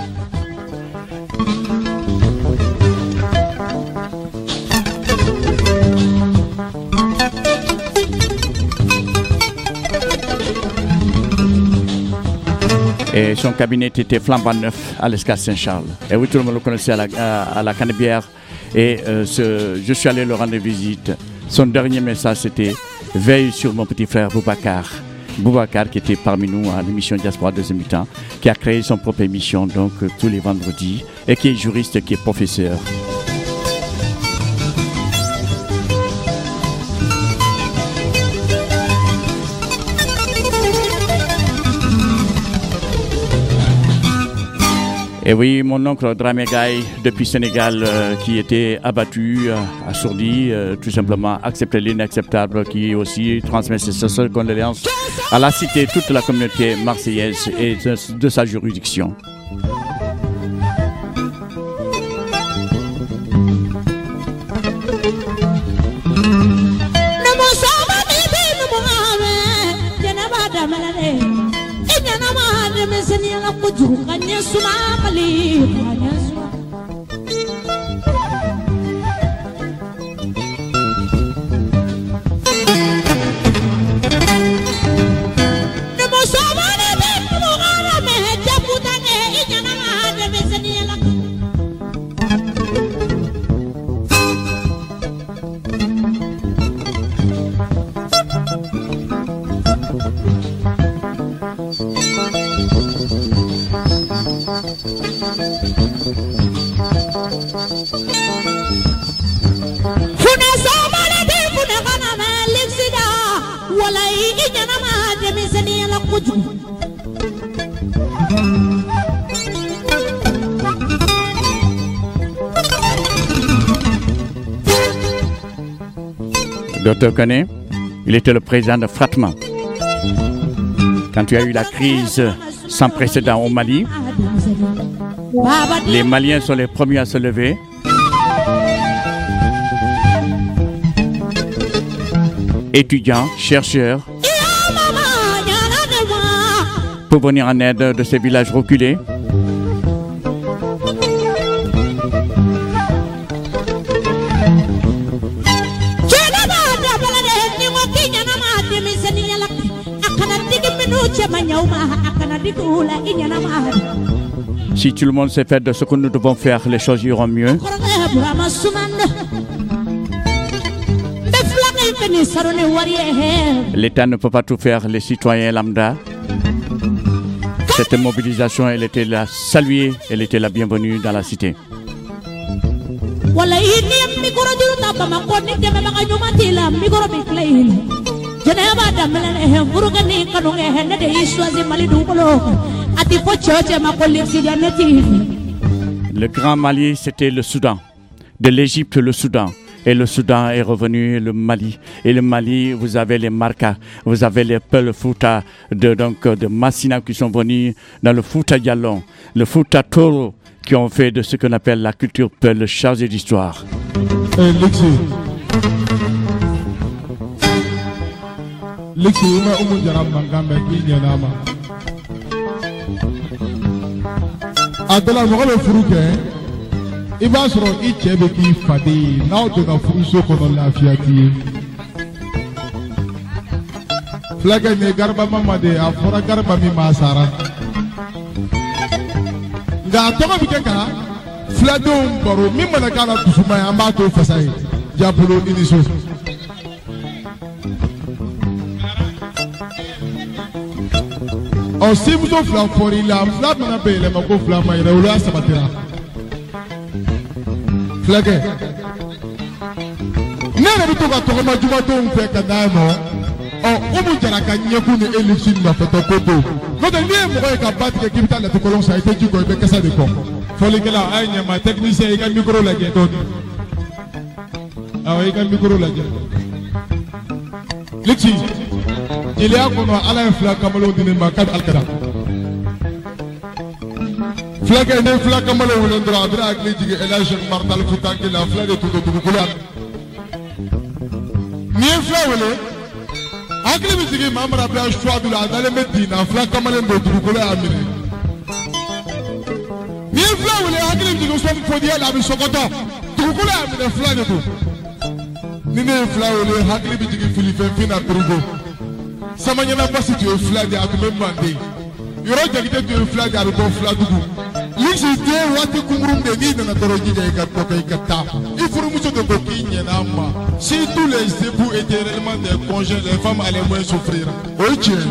Et son cabinet était flambant neuf à l'Escale Saint-Charles. Et oui, tout le monde le connaissait à la Canebière. Et je suis allé le rendre visite. Son dernier message, c'était « Veille sur mon petit frère Boubacar ». Boubacar qui était parmi nous à l'émission Diaspora deuxième mi-temps, qui a créé son propre émission donc tous les vendredis et qui est juriste, qui est professeur. Et oui, mon oncle Dramé Gaye, depuis Sénégal, qui était abattu, assourdi, tout simplement accepté l'inacceptable, qui aussi transmet ses seules condoléances à la cité, toute la communauté marseillaise et de sa juridiction. Dr Kane, il était le président de Fratma. Quand tu as eu la crise sans précédent au Mali, les Maliens sont les premiers à se lever. Étudiants, chercheurs, pour venir en aide de ces villages reculés. Si tout le monde sait faire de ce que nous devons faire, les choses iront mieux. L'État ne peut pas tout faire, les citoyens lambda. Cette mobilisation, elle était la saluée, elle était la bienvenue dans la cité. Le grand Mali, c'était le Soudan. De l'Égypte, le Soudan. Et le Soudan est revenu, le Mali. Et le Mali, vous avez les Marca, vous avez les Peul Fouta de Massina qui sont venus dans le Fouta Dialon, le Fouta Toro, qui ont fait de ce qu'on appelle la culture Peul chargée d'histoire. I b'a sɔrɔ I cɛ bɛ k'i faden ye n'aw donna furuso kɔnɔ lafiya t'i ye fulakɛ nin ye Garba Mama de ye a fɔra Garba min ma sara nka a tɔgɔ bɛ kɛ ka filadenw baro min mana k'a la dusuma ye an b'a to fasa ye Jabolo i ni so ɔ semuso fila fɔr'i la fila mana bɛ yɛlɛma ko fila ma yɛrɛ olu y'a sabatira Flagge. Nene bitu ka tɔgɔma jumadenw fɛ ka d'a ma Umu Jara ka ɲɛkun ni Elifsi nɔfɛtɔ ko to n'o tɛ n'i ye mɔgɔ ye ka ba tigɛ k'i bɛ taa latikɔlɔn san I tɛ ji kɔ I bɛ kasa de kɔ fɔlikɛla a ye ɲɛma technicien I ka micro lajɛ dɔɔni awɔ I ka micro lajɛ Lixi jeliya kɔnɔ Ala ye fila kamalenw di ne ma kabi alikara Flagge ne fila kamalen wele dɔrɔn a bɛna hakili jigin El Hadji Cheikh Martal Futanke la fila de tun do dugukolo la n'i ye fila wele hakili bɛ jigin Mamadu Abdulaye Suwadu la a dalen bɛ Dina fila kamalen do dugukolo y'a minɛ n'i ye fila wele hakili bɛ jigin Usmane Fodiye la a bɛ Sokoto dugukolo y'a minɛ fila de do ni ne ye fila wele hakili bɛ jigin Filifɛnfin na Togo Samaɲana Basi tun ye fila de a tun bɛ Mande yɔrɔ Jakite tun ye fila de a bɛ bɔ Filadugu Lixi den waati kunkurun de n'i nana dɔrɔn jija I ka dɔ kɛ I ka taa I furumuso de ko k'i ɲɛna ma si tous les époux étaient réellement des congés les femmes allaient moins souffrir o ye tiɲɛ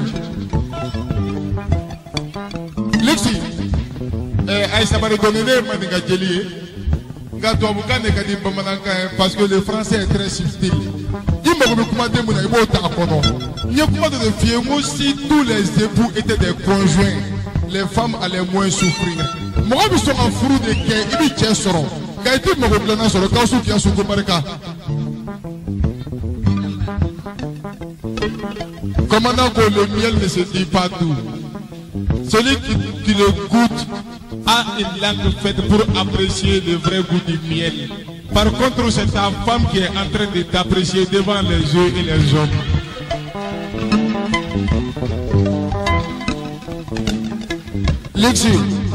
Lixi Aïssa Bari dɔnni ne ye maninka jeli ye nka tubabukan de ka di bamanankan ye parce que le français est très subtil I mago bɛ kumaden mun na I b'o ta a kɔnɔ n ye kuma dɔ de f'i ye n ko si tous les époux étaient des conjoints les femmes allaient moins souffrir mɔgɔ bɛ sɔn ka furu de kɛ I bɛ cɛ sɔrɔ nka I tɛ mago dilanna sɔrɔ Gawusu Kiyasu ko barika commandant ko le miel ne se dit pas tout celui qui le goûte a une langue faite pour apprécier le vrai goût du miel par contre c'est ta femme qui est en train de t'apprécier devant les yeux et les hommes Lixi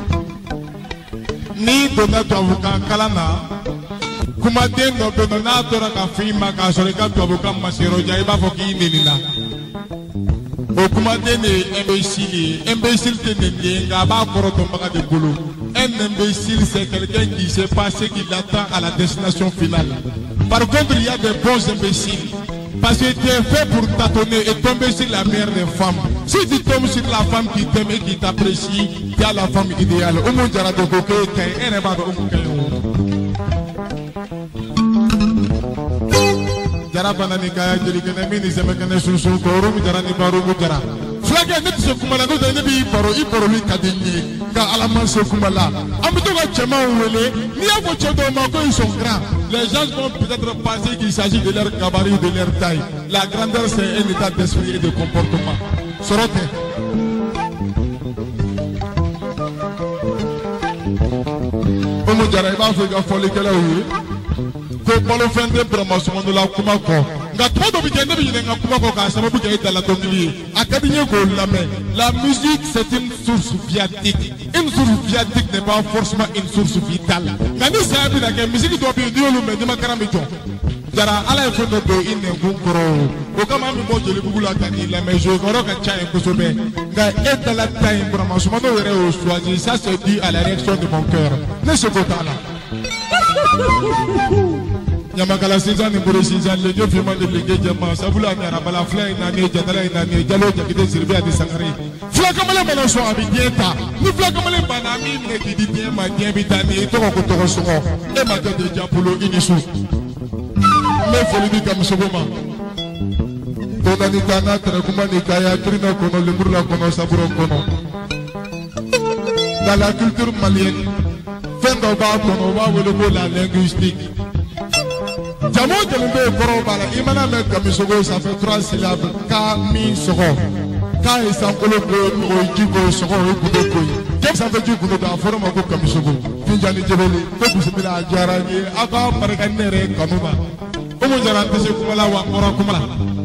ni donna tubabukan kalan na kumaden dɔ bɛ yen n'a tora ka f'i ma k'a sɔrɔ I ka tubabukan ma se yɔrɔ jan I b'a fɔ k'i nenina o kumaden de ye imbécile ye imbécile tɛ neni ye nka a b'a kɔrɔ dɔnbaga de bolo un imbécile c'est quelqu'un qui sait pas ce qu'il attend à la destination finale par contre il y a des bons imbéciles parce que tu es fait pour tâtonner et tomber sur la meilleure des femmes. Si tu tombes sur la femme qui t'aime et qui t'apprécie, tu as la femme idéale. Umu Jara de Goke, elle est pas de Umu Kayo. Jara Banani Kaya, Jelikene, Minizeme Kene Sunsun, Umu Jara ni Baru Umu Jara. Flagge ne se kumala no de ne bi baro I baro li kadinye ka alaman se kumala amito ka chema wele ni a fo chedo ma ko ils sont grands les gens vont peut-être penser qu'il s'agit de leur gabarit de leur taille la grandeur c'est un état d'esprit et de comportement sorote Umu Jara I b'a fɔ I ka fɔlikɛlaw ye ko balofɛn tɛ Burama de la kuma kɔ nka tuma dɔ bɛ kɛ ne bɛ ɲinɛ n ka kuma kɔ k'a sababu kɛ I dala dɔnkili ye a ka di n ye k'o lamɛn la musique c'est une source viatique une source viatique n'est pas forcément une source vitale nka ni saya bɛ na kɛ musique dɔ bɛ yen n'i y'olu mɛn n'i ma karan bɛ jɔ Jara Ala ye fɛn dɔ don I nɛnkun kɔrɔ kama mi mo jeli bugu la tani la mais je koro ka cha ko so be ga et la taille vraiment je m'en aurais choisi ça se dit à la réaction de mon cœur ne se côté là Yamakala Sinzan et Bouré Sinzan, le Dieu firma de l'Église, Sabula Narabala, Flay, Nani, Jadala, Nani, Jalo, Jakide, Sylvia de Sangari. Flakamale Manoso Abidieta, nous Flakamale Banami, qui dit bien, ma bien Bitani, Toko Torosoro, et ma tête de Diapolo, Inisu. Mais faut le dire comme Soboma. Todanitana, Trakumani, Kaya, Trina, Kono, le Murla, Kono, Saburo, Kono. Dans la culture malienne, fin d'Oba, Kono, le mot la linguistique. Jamo Jelumbe Korobala, Imana met Kamisogo, ça fait 3 syllabes. Kami Soro. Ka et Sankolo, Oijigo, Soro, Kudekoi. Qu'est-ce que ça veut dire que nous avons formé un Kamisogo? Finjani Jebeli, Pepusibila, Jarani, Aba, Marganere, Kanuma. Omo Jarante, Kumala, Wakora Kumala.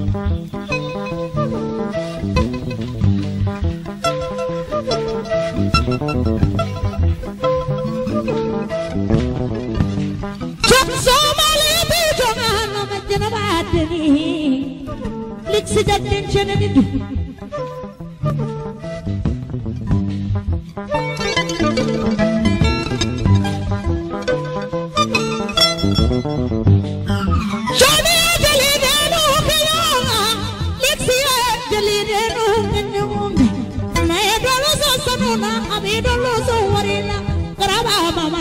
Liksi jatin chene ni du Jani jali denu kiyanga liksi jali denu kenyunga na edolo so sanuna amidolo so warina karaba mama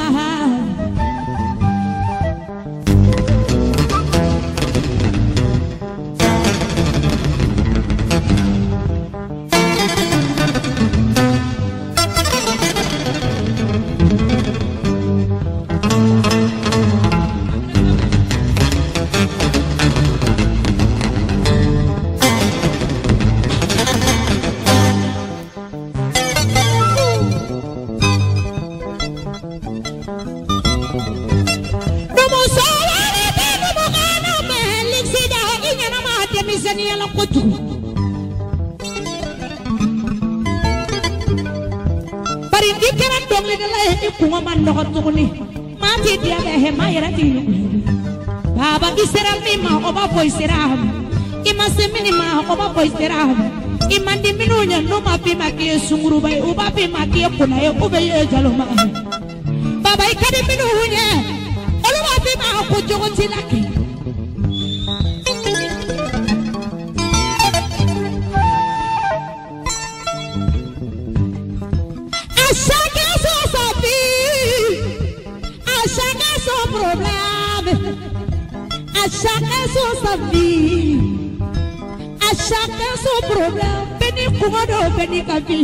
Baba isera mima oba poisera ima seminima oba poisera ima diminunya no mapima ke sunguru bai oba pima ke kuna e obe ye jaloma Baba ikade minunya olo mapima ko jogo tilaki À chacun sa vie, à chacun son problème. Béni Koumado, béni Kavi.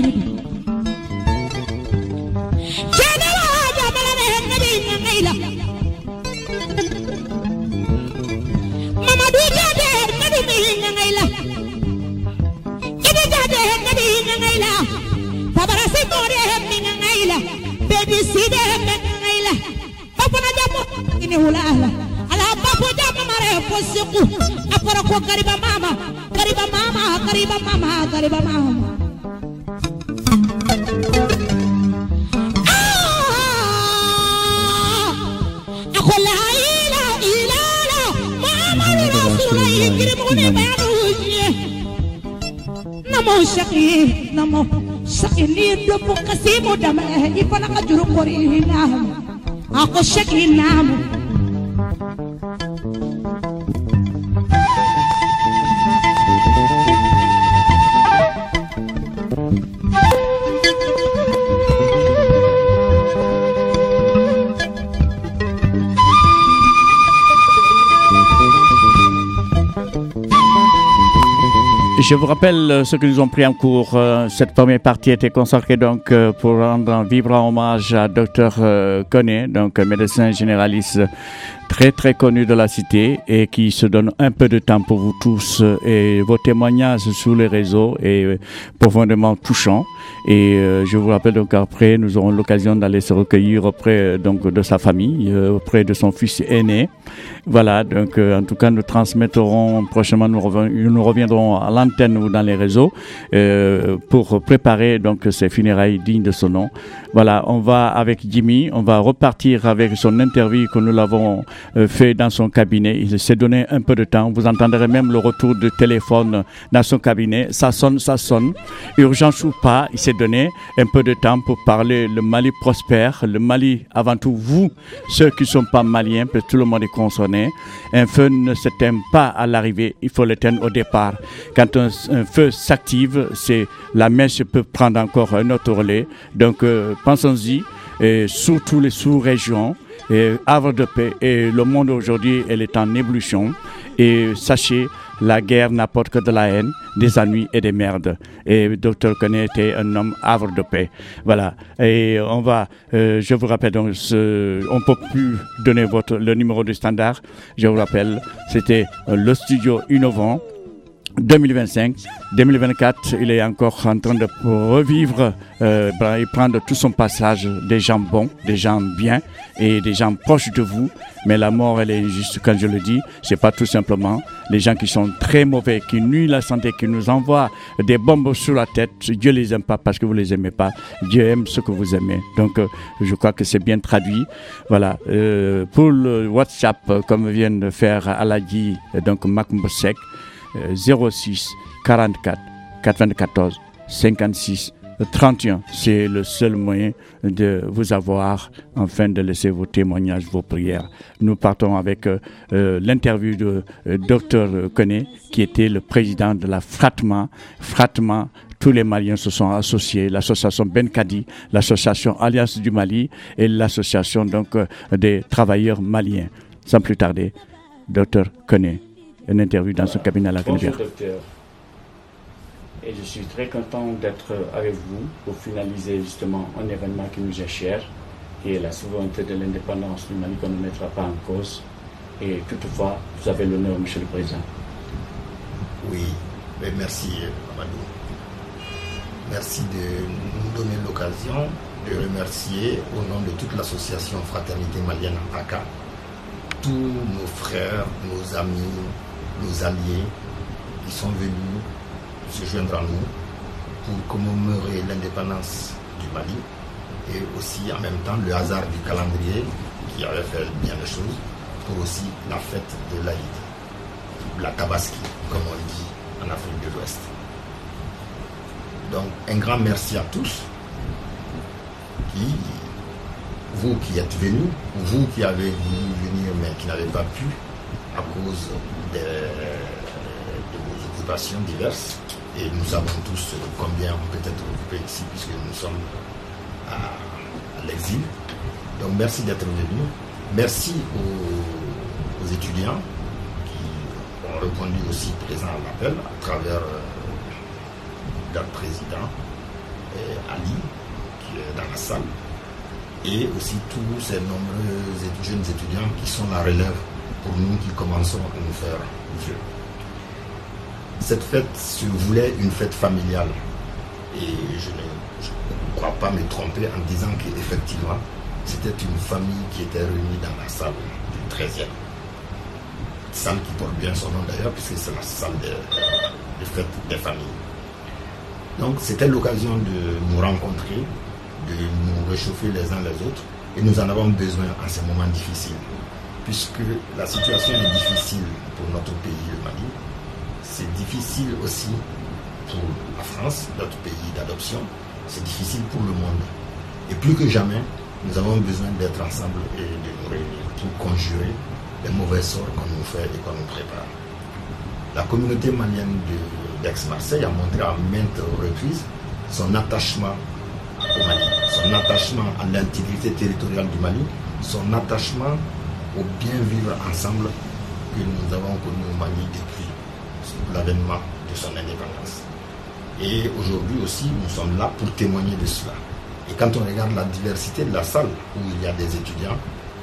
Mamadou Jader, Nabi Nangaila. Idi Jader, Nabi Nangaila. Tabarasi More, Nangaila. Baby Side, Nangaila. Papa Najamu, ini hulala. Papo jama mare posiku apara ko kariba mama kariba mama kariba mama kariba mama akola ila ila mama rasulullah ikrimuni banuye namo shaqi namo shaqini do pokasimu dama ipana kajuru korina ako shaqi namo Je vous rappelle ce que nous ont pris en cours. Cette première partie était consacrée donc pour rendre un vibrant hommage à Dr Koné, donc médecin généraliste très très connu de la cité et qui se donne un peu de temps pour vous tous, et vos témoignages sur les réseaux est profondément touchant. Et je vous rappelle donc après nous aurons l'occasion d'aller se recueillir auprès donc de sa famille, auprès de son fils aîné. Voilà, donc en tout cas nous transmettrons prochainement, nous reviendrons à l'antenne ou dans les réseaux pour préparer donc ces funérailles dignes de son nom. Voilà, on va avec Jimmy, on va repartir avec son interview que nous l'avons fait dans son cabinet. Il s'est donné un peu de temps. Vous entendrez même le retour de téléphone dans son cabinet. Ça sonne. Urgence ou pas, il s'est donné un peu de temps pour parler. Le Mali prospère. Le Mali, avant tout, vous, ceux qui ne sont pas maliens, parce que tout le monde est concerné. Un feu ne s'éteint pas à l'arrivée. Il faut l'éteindre au départ. Quand un feu s'active, la mèche peut prendre encore un autre relais. Donc, pensons-y. Et surtout les sous-régions, Havre de paix. Et le monde aujourd'hui, elle est en ébullition. Et sachez, la guerre n'apporte que de la haine, des ennuis et des merdes. Et Dr Koné était un homme havre de paix. Voilà. Et je vous rappelle donc, on ne peut plus donner le numéro du standard. Je vous rappelle, c'était le studio innovant. 2025, 2024, il est encore en train de revivre et prendre tout son passage, des gens bons, des gens bien et des gens proches de vous. Mais la mort, elle est injuste, quand je le dis. C'est pas tout simplement les gens qui sont très mauvais, qui nuisent la santé, qui nous envoient des bombes sur la tête. Dieu les aime pas parce que vous les aimez pas. Dieu aime ce que vous aimez. Donc, je crois que c'est bien traduit. Voilà. Pour le WhatsApp, comme vient de faire Aladji, donc Makmbosek, 06 44 94 56 31, c'est le seul moyen de vous avoir, afin de laisser vos témoignages, vos prières. Nous partons avec l'interview de Dr Koné, qui était le président de la FRATMA. FRATMA, tous les Maliens se sont associés, l'association Benkadi, l'association Alliance du Mali et l'association donc des travailleurs maliens. Sans plus tarder, Dr Koné. Une interview dans son cabinet à la Canebière. Bonjour docteur, et je suis très content d'être avec vous pour finaliser justement un événement qui nous est cher, qui est la souveraineté de l'indépendance du Mali qu'on ne mettra pas en cause. Et toutefois, vous avez l'honneur, Monsieur le Président. Oui, mais merci Mamadou. Merci de nous donner l'occasion de remercier au nom de toute l'association Fraternité Malienne ACA tous nos frères, nos amis, nos alliés qui sont venus se joindre à nous pour commémorer l'indépendance du Mali et aussi en même temps le hasard du calendrier qui avait fait bien les choses pour aussi la fête de l'Aïd, la Tabaski comme on dit en Afrique de l'Ouest. Donc un grand merci à tous vous qui êtes venus, vous qui avez voulu venir mais qui n'avez pas pu à cause de vos occupations diverses. Et nous savons tous combien on peut être occupé ici puisque nous sommes à l'exil. Donc merci d'être venus. Merci aux étudiants qui ont répondu aussi présents à l'appel à travers leur président Ali qui est dans la salle. Et aussi tous ces nombreux jeunes étudiants qui sont la relève pour nous qui commençons à nous faire vieux. Cette fête se voulait une fête familiale et je ne crois pas me tromper en disant qu'effectivement c'était une famille qui était réunie dans la salle du 13e. Salle qui porte bien son nom d'ailleurs puisque c'est la salle de fête des familles. Donc c'était l'occasion de nous rencontrer, de nous réchauffer les uns les autres et nous en avons besoin en ces moments difficiles puisque la situation est difficile pour notre pays, le Mali. C'est difficile aussi pour la France, notre pays d'adoption. C'est difficile pour le monde. Et plus que jamais, nous avons besoin d'être ensemble et de nous réunir pour conjurer les mauvais sorts qu'on nous fait et qu'on nous prépare. La communauté malienne d'Aix-Marseille a montré à maintes reprises son attachement au Mali, son attachement à l'intégrité territoriale du Mali, son attachement au bien vivre ensemble que nous avons connu au Mali depuis l'avènement de son indépendance. Et aujourd'hui aussi, nous sommes là pour témoigner de cela. Et quand on regarde la diversité de la salle, où il y a des étudiants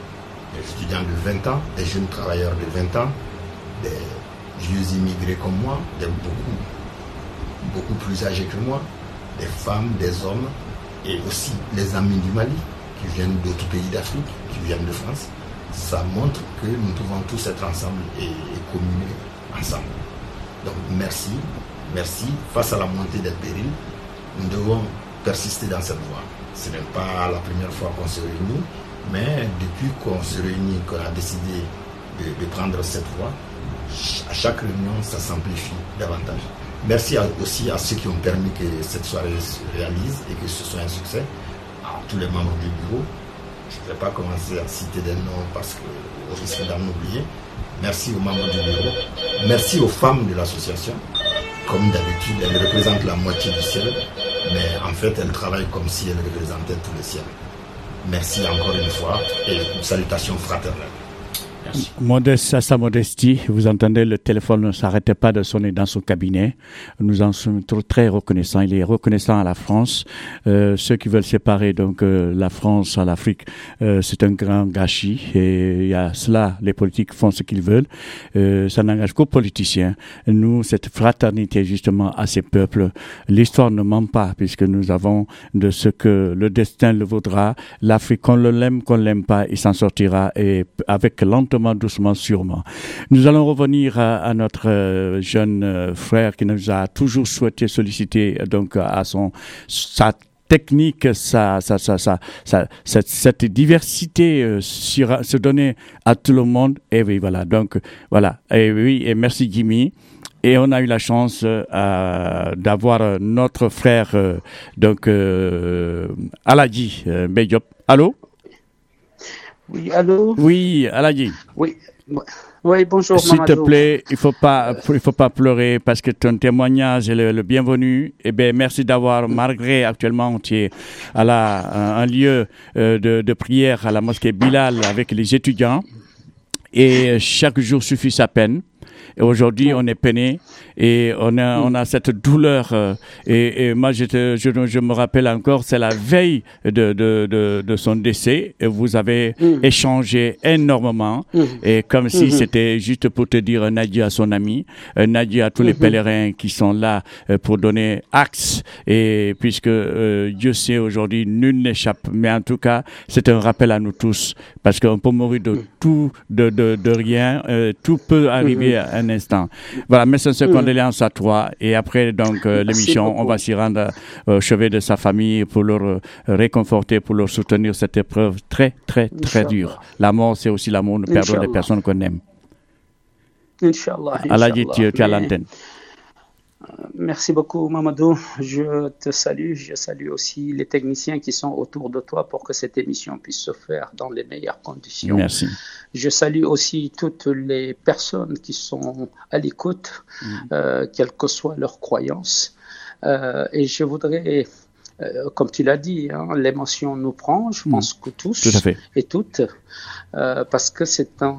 de 20 ans, des jeunes travailleurs de 20 ans, des vieux immigrés comme moi, des beaucoup plus âgés que moi, des femmes, des hommes, et aussi les amis du Mali, qui viennent d'autres pays d'Afrique, qui viennent de France, ça montre que nous pouvons tous être ensemble et communier ensemble. Donc merci. Face à la montée des périls, nous devons persister dans cette voie. Ce n'est pas la première fois qu'on se réunit. Mais depuis qu'on se réunit, qu'on a décidé de prendre cette voie, à chaque réunion, ça s'amplifie davantage. Merci aussi à ceux qui ont permis que cette soirée se réalise et que ce soit un succès. À tous les membres du bureau. Je ne vais pas commencer à citer des noms parce qu'au risque d'en oublier. Merci aux membres du bureau. Merci aux femmes de l'association. Comme d'habitude, elles représentent la moitié du ciel, mais en fait, elles travaillent comme si elles représentaient tout le ciel. Merci encore une fois et salutations fraternelles. Merci. Modeste à sa modestie, vous entendez, le téléphone ne s'arrêtait pas de sonner dans son cabinet. Nous en sommes très reconnaissants. Il est reconnaissant à la France. Ceux qui veulent séparer donc la France à l'Afrique, c'est un grand gâchis. Et il y a cela, les politiques font ce qu'ils veulent. Ça n'engage qu'aux politiciens. Nous, cette fraternité justement à ces peuples, l'histoire ne ment pas puisque nous avons de ce que le destin le vaudra. L'Afrique, qu'on l'aime, qu'on l'aime pas, il s'en sortira et avec lentement, doucement, sûrement. Nous allons revenir à notre jeune frère qui nous a toujours souhaité solliciter donc à sa technique, cette diversité se donner à tout le monde. Et oui, voilà. Donc, voilà. Et oui, et merci Jimmy. Et on a eu la chance d'avoir notre frère, Aladji Bediop. Allô? Oui, allô? Oui, Aladji. Oui, bonjour, S'il Mamadou. te plaît, il faut pas pleurer parce que ton témoignage est le bienvenu. Eh bien, merci d'avoir, malgré actuellement, tu es à un lieu de prière à la mosquée Bilal avec les étudiants. Et chaque jour suffit sa peine. Et aujourd'hui, on est peiné et on a cette douleur. Et moi, je me rappelle encore, c'est la veille de son décès. Et vous avez échangé énormément. Et comme si c'était juste pour te dire un adieu à son ami, un adieu à tous les pèlerins qui sont là pour donner axe. Et puisque Dieu sait aujourd'hui, nul n'échappe. Mais en tout cas, c'est un rappel à nous tous. Parce qu'on peut mourir de tout, de rien. Tout peut arriver à un instant. Voilà, mes sincères condoléances à toi. Et après, donc, l'émission, on va s'y rendre au chevet de sa famille pour leur réconforter, pour leur soutenir cette épreuve très, très, très dure. La mort, c'est aussi l'amour, nous perdons des personnes qu'on aime. Inch'Allah. Aladji, tu es à l'antenne. Merci beaucoup, Mamadou. Je te salue. Je salue aussi les techniciens qui sont autour de toi pour que cette émission puisse se faire dans les meilleures conditions. Merci. Je salue aussi toutes les personnes qui sont à l'écoute, quelle que soit leur croyance. Et je voudrais, comme tu l'as dit, l'émotion nous prend, je pense que tous et toutes, parce que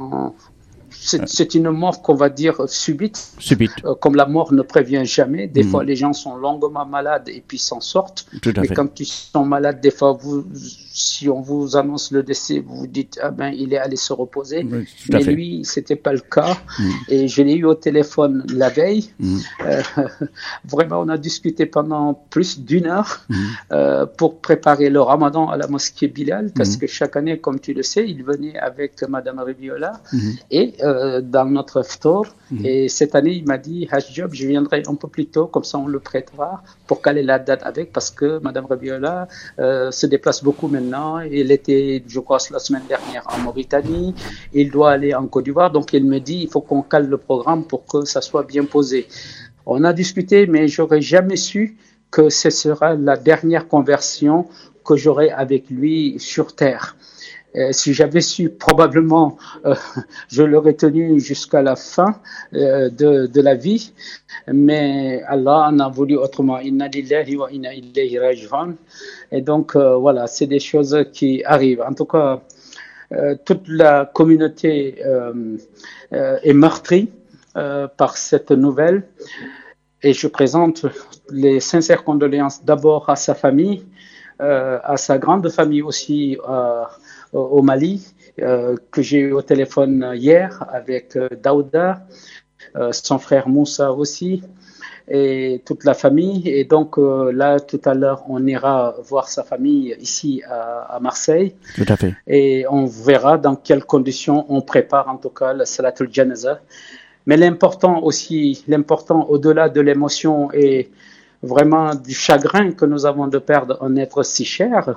c'est une mort qu'on va dire subite. Comme la mort ne prévient jamais. Des fois, les gens sont longuement malades et puis s'en sortent. Mais quand ils sont malades, des fois, si on vous annonce le décès, vous vous dites, ah ben, il est allé se reposer. Mais lui, c'était pas le cas. Et je l'ai eu au téléphone la veille. Vraiment, on a discuté pendant plus d'1 heure pour préparer le Ramadan à la mosquée Bilal, parce que chaque année, comme tu le sais, il venait avec Madame Ribiola et dans notre iftar. Et cette année, il m'a dit, Haj Job, je viendrai un peu plus tôt, comme ça on le prêtera pour caler la date avec, parce que Madame Ribiola se déplace beaucoup maintenant. Il était, je crois, la semaine dernière en Mauritanie. Il doit aller en Côte d'Ivoire. Donc, il me dit, il faut qu'on cale le programme pour que ça soit bien posé. On a discuté, mais j'aurais jamais su que ce sera la dernière conversion que j'aurai avec lui sur Terre. Si j'avais su, probablement, je l'aurais tenu jusqu'à la fin de la vie. Mais Allah en a voulu autrement. Inna lillahi wa inna ilayhi raji'un. Et donc, voilà, c'est des choses qui arrivent. En tout cas, toute la communauté est meurtrie par cette nouvelle. Et je présente les sincères condoléances d'abord à sa famille, à sa grande famille aussi au Mali, que j'ai eu au téléphone hier avec Daouda, son frère Moussa aussi, et toute la famille. Et donc là, tout à l'heure, on ira voir sa famille ici à Marseille. Tout à fait. Et on verra dans quelles conditions on prépare en tout cas la Salatul Janaza. Mais l'important au-delà de l'émotion et vraiment du chagrin que nous avons de perdre un être si cher,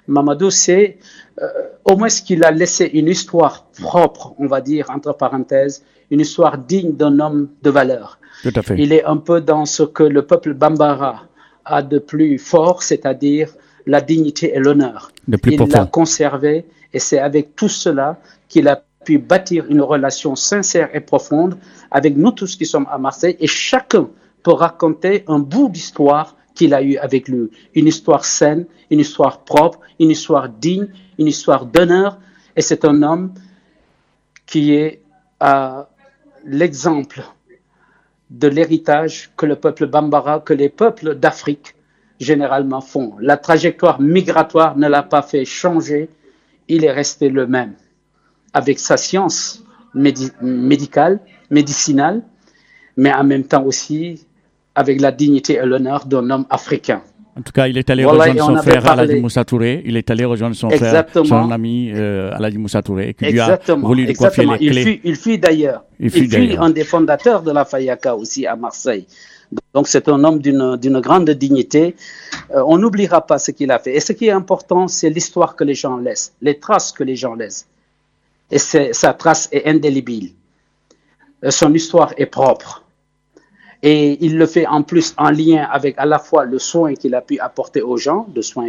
Mamadou, c'est au moins qu'il a laissé une histoire propre, on va dire, entre parenthèses, une histoire digne d'un homme de valeur. Tout à fait. Il est un peu dans ce que le peuple Bambara a de plus fort, c'est-à-dire la dignité et l'honneur. Il l'a conservé et c'est avec tout cela qu'il a pu bâtir une relation sincère et profonde avec nous tous qui sommes à Marseille, et chacun peut raconter un bout d'histoire qu'il a eu avec lui. Une histoire saine, une histoire propre, une histoire digne, une histoire d'honneur. Et c'est un homme qui est à l'exemple de l'héritage que le peuple Bambara, que les peuples d'Afrique généralement font. La trajectoire migratoire ne l'a pas fait changer, il est resté le même, avec sa science médicale, médicinale, mais en même temps aussi avec la dignité et l'honneur d'un homme africain. En tout cas, il est allé rejoindre son frère Aladji Moussa Touré. Il est allé rejoindre son frère, son ami Aladji Moussa Touré, qui lui a voulu lui confier les clés. Il fut d'ailleurs. Il fut un des fondateurs de la Fayaka aussi à Marseille. Donc c'est un homme d'une grande dignité. On n'oubliera pas ce qu'il a fait. Et ce qui est important, c'est l'histoire que les gens laissent, les traces que les gens laissent. Et sa trace est indélébile. Son histoire est propre. Et il le fait en plus en lien avec à la fois le soin qu'il a pu apporter aux gens, des soins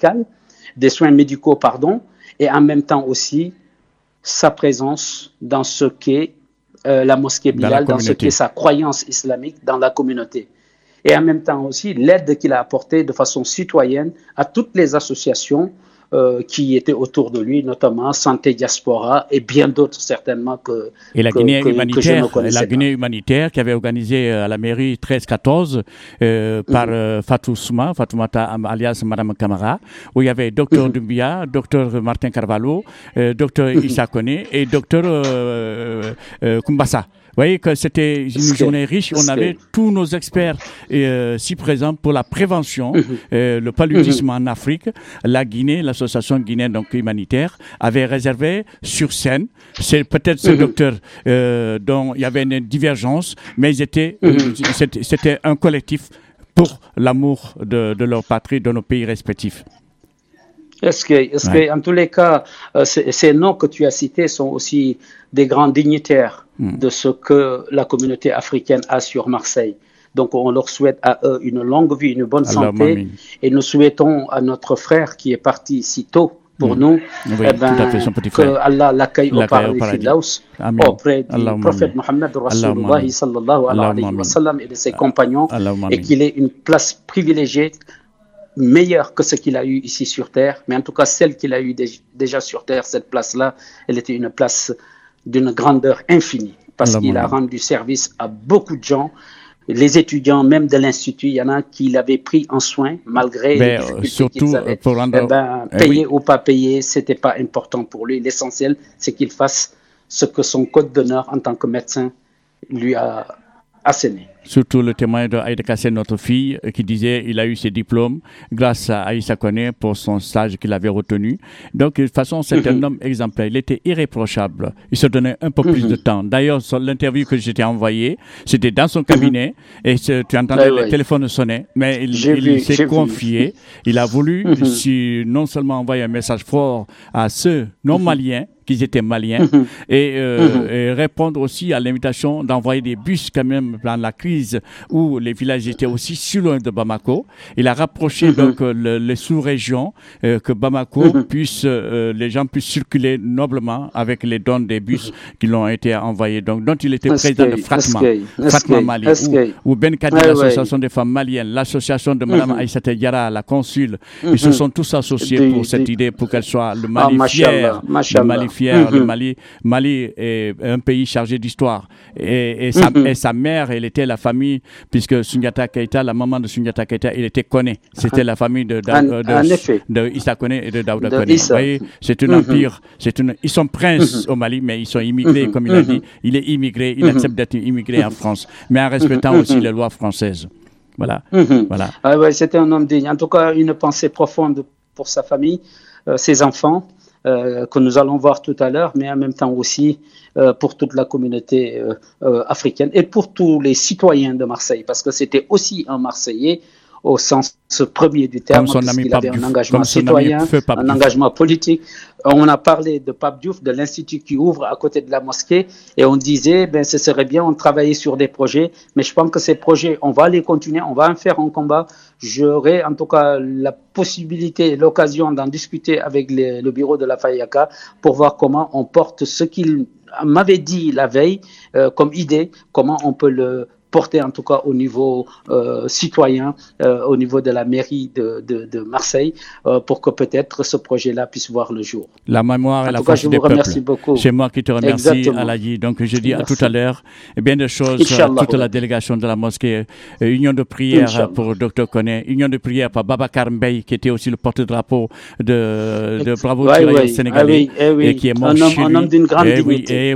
médicaux, et en même temps aussi sa présence dans ce qu'est la mosquée Bilal, dans ce qu'est sa croyance islamique dans la communauté. Et en même temps aussi l'aide qu'il a apportée de façon citoyenne à toutes les associations qui étaient autour de lui, notamment Santé Diaspora et bien d'autres certainement et la Guinée humanitaire, la Guinée humanitaire qui avait organisé à la mairie 13-14 par Fatoumata alias Madame Camara, où il y avait Dr Doumbia, Dr Martin Carvalho, Dr Issa Koné et Dr Kumbassa. Vous voyez que c'était une journée riche. On avait tous nos experts si présents pour la prévention, le paludisme en Afrique. La Guinée, l'association guinéenne donc humanitaire, avait réservé sur scène. C'est peut-être ce docteur dont il y avait une divergence, mais c'était un collectif pour l'amour de leur patrie, de nos pays respectifs. Est-ce que, en tous les cas, ces noms que tu as cités sont aussi des grands dignitaires de ce que la communauté africaine a sur Marseille. Donc, on leur souhaite à eux une longue vie, une bonne santé. Et nous souhaitons à notre frère qui est parti si tôt pour nous, que Allah l'accueille au paradis Firdaus, auprès du prophète Mohammed Rasulullah sallallahu alayhi wa sallam et de ses compagnons, et qu'il ait une place privilégiée, meilleure que ce qu'il a eu ici sur Terre, mais en tout cas celle qu'il a eu déjà sur Terre, cette place-là, elle était une place d'une grandeur infinie, parce qu'il a rendu service à beaucoup de gens. Les étudiants, même de l'Institut, il y en a qui l'avaient pris en soin, malgré les difficultés qu'ils avaient. Payer ou pas payer, c'était pas important pour lui. L'essentiel, c'est qu'il fasse ce que son code d'honneur en tant que médecin lui a asséné. Surtout le témoin de Aïda Kassé, notre fille, qui disait qu'il a eu ses diplômes grâce à Issa Koné pour son stage qu'il avait retenu. Donc, de toute façon, c'est un homme exemplaire. Il était irréprochable. Il se donnait un peu plus de temps. D'ailleurs, sur l'interview que j'étais envoyé, c'était dans son cabinet et tu entendais le téléphone sonner, mais il s'est confié. Il a voulu non seulement envoyer un message fort à ceux non-maliens, qu'ils étaient maliens, et répondre aussi à l'invitation d'envoyer des bus quand même dans la crise où les villages étaient aussi si loin de Bamako. Il a rapproché donc les sous-régions, que Bamako les gens puissent circuler noblement avec les dons des bus qui l'ont été envoyés. Donc, dont il était président de Fatma Mali, ou Ben Kadi, l'association des femmes maliennes, l'association de Mme Aïssata Diarra, la consul, ils se sont tous associés pour cette idée, pour qu'elle soit le Mali fier. Le Mali fier, le Mali est un pays chargé d'histoire. Et sa mère, elle était la famille, puisque Sundiata Keïta, la maman de Sundiata Keïta, il était Koné. C'était la famille de Issa Koné et de Daouda Koné. Vous voyez, c'est un empire. Ils sont princes au Mali, mais ils sont immigrés, comme il a dit. Il est immigré, il accepte d'être immigré en France, mais en respectant aussi les lois françaises. Voilà. C'était un homme digne. En tout cas, une pensée profonde pour sa famille, ses enfants, que nous allons voir tout à l'heure, mais en même temps aussi pour toute la communauté africaine et pour tous les citoyens de Marseille, parce que c'était aussi un Marseillais, au sens premier du terme, puisqu'il avait un engagement citoyen, un engagement politique. On a parlé de Pape Diouf, de l'institut qui ouvre à côté de la mosquée, et on disait, ce serait bien, on travaillait sur des projets, mais je pense que ces projets, on va les continuer, on va en faire un combat. J'aurai en tout cas la possibilité, l'occasion d'en discuter avec le bureau de la FAIACA pour voir comment on porte ce qu'il m'avait dit la veille comme idée, comment on peut le porter en tout cas au niveau citoyen, au niveau de la mairie de Marseille, pour que peut-être ce projet-là puisse voir le jour. La mémoire et la force des peuples. Je vous remercie beaucoup. C'est moi qui te remercie, Aladji. Donc je dis à tout à l'heure, et bien de choses, toute la délégation de la mosquée, union de prière pour Dr Koné, union de prière pour Babacar Mbaye, qui était aussi le porte-drapeau de Bravo Tirailleurs sénégalais, et qui est mort chez lui. Un homme d'une grande dignité.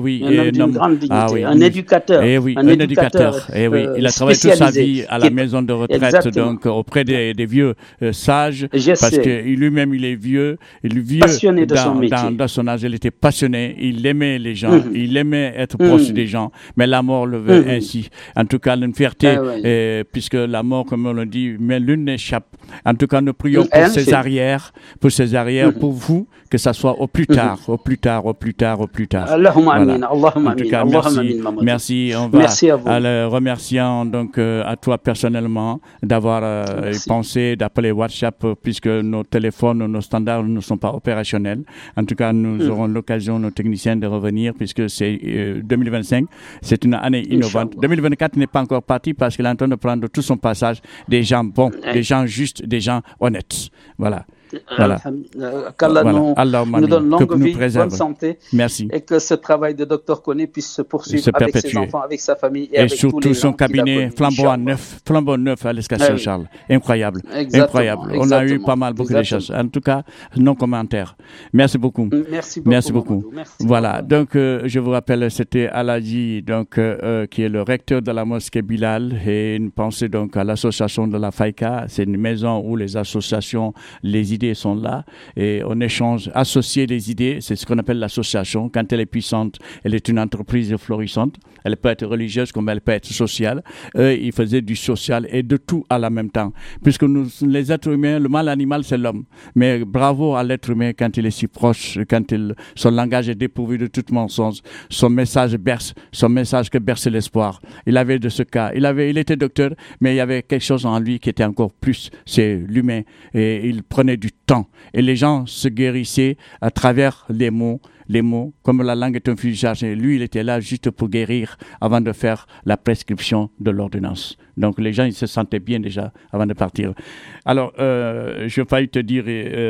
Un éducateur. Un éducateur. Oui, il a travaillé toute sa vie à la maison de retraite, donc auprès des vieux sages, parce que lui-même il est vieux, passionné de son métier. Dans son âge, il était passionné, il aimait les gens, il aimait être proche des gens, mais la mort le veut ainsi. En tout cas, une fierté, puisque la mort, comme on le dit, mais l'une n'échappe. En tout cas, nous prions pour ses arrières, pour vous, que ça soit au plus tard, au plus tard. Allahumma amin, Allahumma en tout cas, merci. On va à le remerciant donc à toi personnellement d'avoir pensé d'appeler WhatsApp, puisque nos téléphones, nos standards ne sont pas opérationnels. En tout cas, nous aurons l'occasion, nos techniciens, de revenir, puisque c'est 2025, c'est une année innovante. 2024 n'est pas encore parti parce qu'il est en train de prendre tout son passage, des gens bons, des gens justes, des gens honnêtes. Voilà. Qu'Allah nous donne longue vie, bonne santé. Merci. Et que ce travail de Dr Koné puisse se poursuivre avec ses enfants, avec sa famille et avec surtout tous les son cabinet flambant neuf à l'Escale Saint-Charles. Incroyable. On a eu beaucoup de choses. En tout cas, non commentaire. Merci beaucoup. Merci beaucoup. Voilà. Donc, je vous rappelle, c'était Aladji, donc, qui est le recteur de la mosquée Bilal, et une pensée donc à l'association de la FAICA. C'est une maison où les associations, les idées sont là et on échange, associer les idées, c'est ce qu'on appelle l'association. Quand elle est puissante, elle est une entreprise florissante. Elle peut être religieuse comme elle peut être sociale. Eux, ils faisaient du social et de tout à la même temps. Puisque nous, les êtres humains, le mal animal, c'est l'homme. Mais bravo à l'être humain quand il est si proche, quand son langage est dépourvu de toute mensonge. Son message que berce l'espoir. Il avait de ce cas. Il était docteur, mais il y avait quelque chose en lui qui était encore plus. C'est l'humain. Et il prenait du temps. Et les gens se guérissaient à travers les mots, comme la langue est un fusil chargé. Lui, il était là juste pour guérir avant de faire la prescription de l'ordonnance. Donc, les gens, ils se sentaient bien déjà avant de partir. Alors, je failli te dire,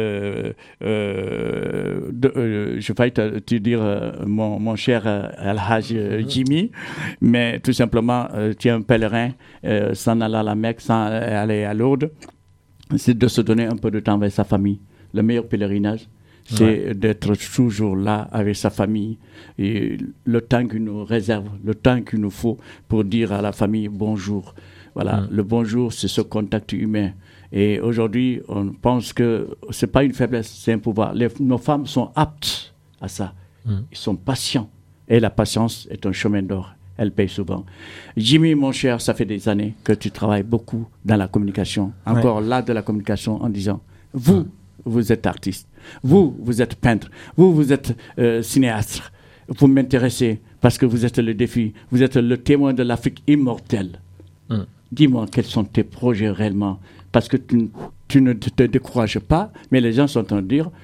mon cher Al-Hajj Jimmy, mais tout simplement, tu es un pèlerin, sans aller à la Mecque, sans aller à Lourdes. C'est de se donner un peu de temps avec sa famille. Le meilleur pèlerinage, c'est d'être toujours là avec sa famille. Et le temps qu'il nous réserve, le temps qu'il nous faut pour dire à la famille bonjour. Voilà, le bonjour, c'est ce contact humain. Et aujourd'hui, on pense que ce n'est pas une faiblesse, c'est un pouvoir. Nos femmes sont aptes à ça. Ils sont patients. Et la patience est un chemin d'or. Elle paye souvent. Jimmy, mon cher, ça fait des années que tu travailles beaucoup dans la communication. Encore là de la communication en disant, vous êtes artiste. Vous êtes peintre. Vous êtes cinéaste. Vous m'intéressez parce que vous êtes le défi. Vous êtes le témoin de l'Afrique immortelle. Dis-moi, quels sont tes projets réellement? Parce que tu ne te décourages pas, mais les gens sont en train de dire...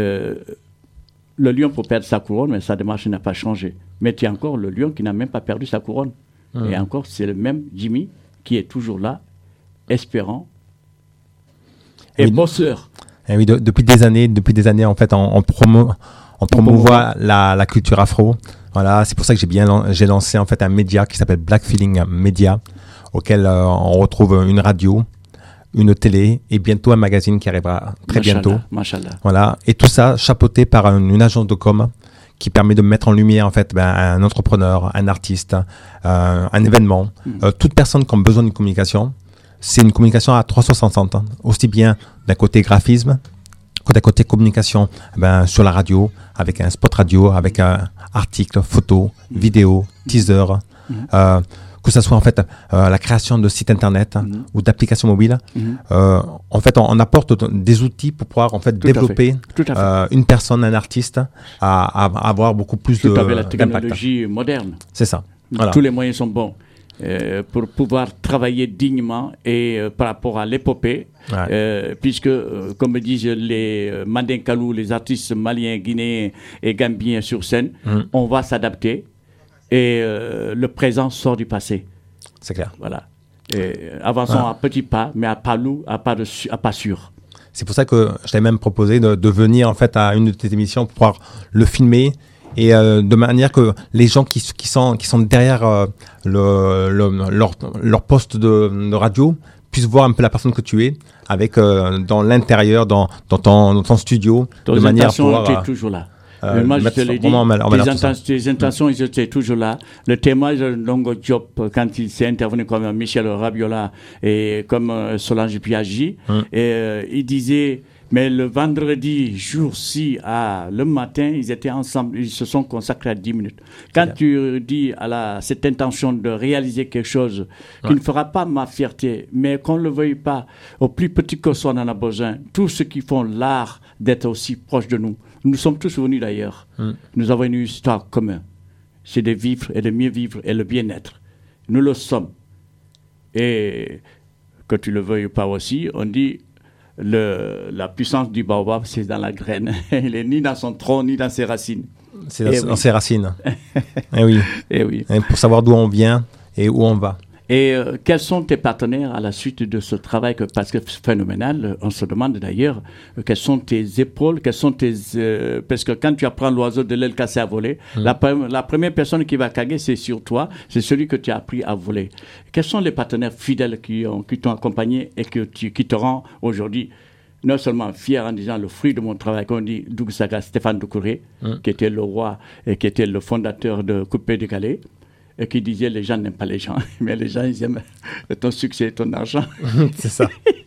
le lion peut perdre sa couronne, mais sa démarche n'a pas changé. Mais tu es encore le lion qui n'a même pas perdu sa couronne. Et encore, c'est le même Jimmy qui est toujours là, espérant et bosseur. Et oui, depuis des années, en fait, on promouvoit la culture afro. Voilà, c'est pour ça que j'ai lancé en fait un média qui s'appelle Black Feeling Media, auquel on retrouve une radio, une télé et bientôt un magazine qui arrivera très bientôt. Machallah. Voilà, et tout ça chapeauté par une agence de com qui permet de mettre en lumière en fait un entrepreneur, un artiste, un événement, toute personne qui a besoin d'une communication. C'est une communication à 360, aussi bien d'un côté graphisme que d'un côté communication sur la radio, avec un spot radio, avec un article, photo, vidéo, teaser. que ce soit en fait la création de sites internet ou d'applications mobiles. En fait, on apporte des outils pour pouvoir en fait développer une personne, un artiste, à avoir beaucoup plus de la d'impact. technologie moderne. C'est ça. Voilà. Tous les moyens sont bons. Pour pouvoir travailler dignement et par rapport à l'épopée, puisque, comme disent les Mandinkalou, les artistes maliens, guinéens et gambiens sur scène, on va s'adapter et le présent sort du passé. C'est clair. Voilà. Et avançons à petits pas, mais à pas lourd, à pas sûr. C'est pour ça que je t'avais même proposé de venir en fait à une de tes émissions pour pouvoir le filmer. Et de manière que les gens qui sont derrière leur poste de radio puissent voir un peu la personne que tu es avec dans l'intérieur, dans ton studio, de manière à pouvoir... Tu es toujours là. Moi, je te l'ai dit, tes intentions, ils étaient toujours là. Le témoignage de Longo Diop, quand il s'est intervenu comme Michel Rabiola et comme Solange Piaggi, et il disait... Mais le vendredi, jour-ci, le matin, ils étaient ensemble, ils se sont consacrés à 10 minutes. Quand tu dis cette intention de réaliser quelque chose qui ne fera pas ma fierté, mais qu'on ne le veuille pas, au plus petit que soit, on en a besoin. Tous ceux qui font l'art d'être aussi proches de nous. Nous sommes tous venus d'ailleurs. Nous avons une histoire commune. C'est de vivre et de mieux vivre et le bien-être. Nous le sommes. Et que tu le veuilles pas aussi, on dit... la puissance du baobab, c'est dans la graine. Il n'est ni dans son tronc, ni dans ses racines. C'est dans ses racines. Eh oui. Et oui. Et pour savoir d'où on vient et où on va. Et quels sont tes partenaires à la suite de ce travail parce que c'est phénoménal, on se demande d'ailleurs, quelles sont tes épaules, parce que quand tu apprends l'oiseau de l'aile cassée à voler, la première personne qui va caguer, c'est sur toi, c'est celui que tu as appris à voler. Quels sont les partenaires fidèles qui t'ont accompagné et qui te rend aujourd'hui non seulement fier en disant le fruit de mon travail, comme on dit Dougsaga Stéphane Doucouré, qui était le roi et qui était le fondateur de Coupé de Calais, et qui disait les gens n'aiment pas les gens, mais les gens ils aiment ton succès et ton argent. C'est ça.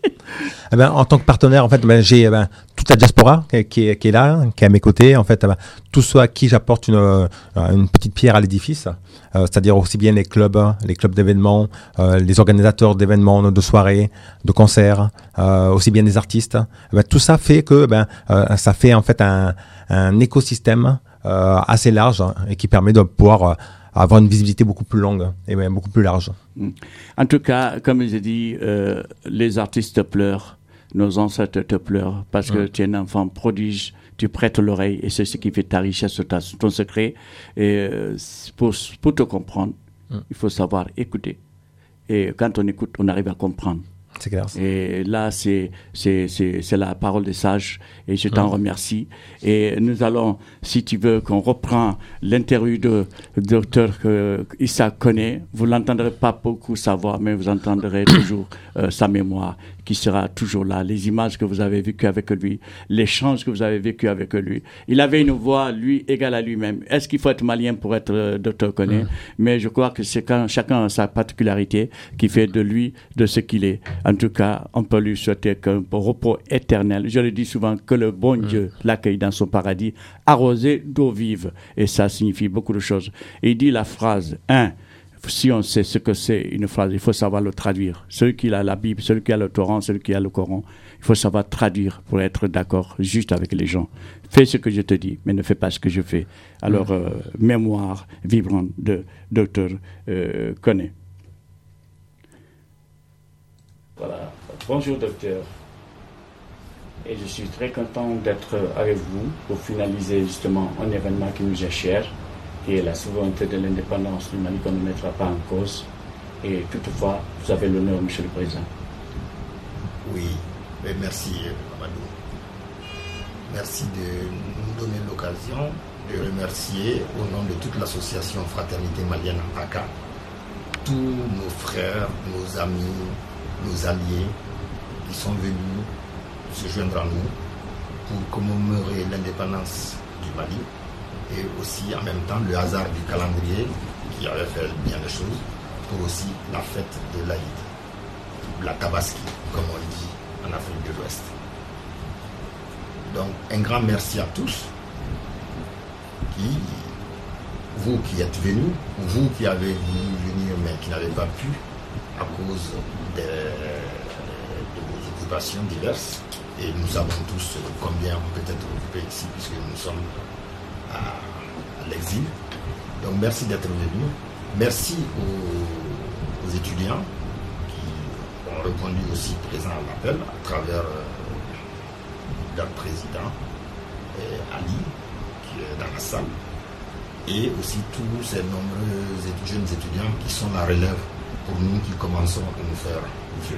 En tant que partenaire, en fait, j'ai toute la diaspora qui est là, qui est à mes côtés. En fait, tous ceux à qui j'apporte une petite pierre à l'édifice, c'est-à-dire aussi bien les clubs d'événements, les organisateurs d'événements, de soirées, de concerts, aussi bien des artistes. Tout ça fait que ça fait en fait un écosystème assez large et qui permet de pouvoir avoir une visibilité beaucoup plus longue et même beaucoup plus large. En tout cas, comme j'ai dit, les artistes pleurent, nos ancêtres te pleurent parce que tu es un enfant prodige, tu prêtes l'oreille et c'est ce qui fait ta richesse, ton secret. Et pour te comprendre, il faut savoir écouter. Et quand on écoute, on arrive à comprendre. C'est clair. Et là, c'est la parole des sages et je t'en remercie. Et nous allons, si tu veux, qu'on reprend l'interview de docteur Issa Koné. Vous l'entendrez pas beaucoup sa voix, mais vous entendrez toujours sa mémoire qui sera toujours là. Les images que vous avez vécues avec lui, l'échange que vous avez vécu avec lui. Il avait une voix, lui, égale à lui-même. Est-ce qu'il faut être malien pour être docteur Koné? Mais je crois que c'est quand chacun a sa particularité qui fait de lui de ce qu'il est. En tout cas, on peut lui souhaiter qu'un repos éternel. Je le dis souvent, que le bon Dieu l'accueille dans son paradis, arrosé d'eau vive. Et ça signifie beaucoup de choses. Et il dit la phrase, si on sait ce que c'est une phrase, il faut savoir le traduire. Celui qui a la Bible, celui qui a le Torah, celui qui a le Coran, il faut savoir traduire pour être d'accord juste avec les gens. Fais ce que je te dis, mais ne fais pas ce que je fais. Alors, mémoire vibrante de Dr Koné. Voilà. Bonjour docteur. Et je suis très content d'être avec vous pour finaliser justement un événement qui nous est cher, qui est la souveraineté de l'indépendance du Mali qu'on ne mettra pas en cause. Et toutefois, vous avez l'honneur, Monsieur le Président. Oui, merci Mamadou. Merci de nous donner l'occasion de remercier au nom de toute l'association Fraternité Malienne en PACA tous nos frères, nos amis, nos alliés qui sont venus se joindre à nous pour commémorer l'indépendance du Mali et aussi en même temps le hasard du calendrier qui avait fait bien les choses pour aussi la fête de l'Aïd, la Tabaski comme on dit en Afrique de l'Ouest. Donc un grand merci à tous qui vous qui êtes venus, vous qui avez voulu venir mais qui n'avez pas pu à cause de vos occupations diverses. Et nous savons tous combien on peut être occupé ici puisque nous sommes à l'exil. Donc merci d'être venus. Merci aux étudiants qui ont répondu aussi présents à l'appel à travers leur président Ali qui est dans la salle et aussi tous ces nombreux jeunes étudiants qui sont la relève pour nous qui commençons à nous faire vieux.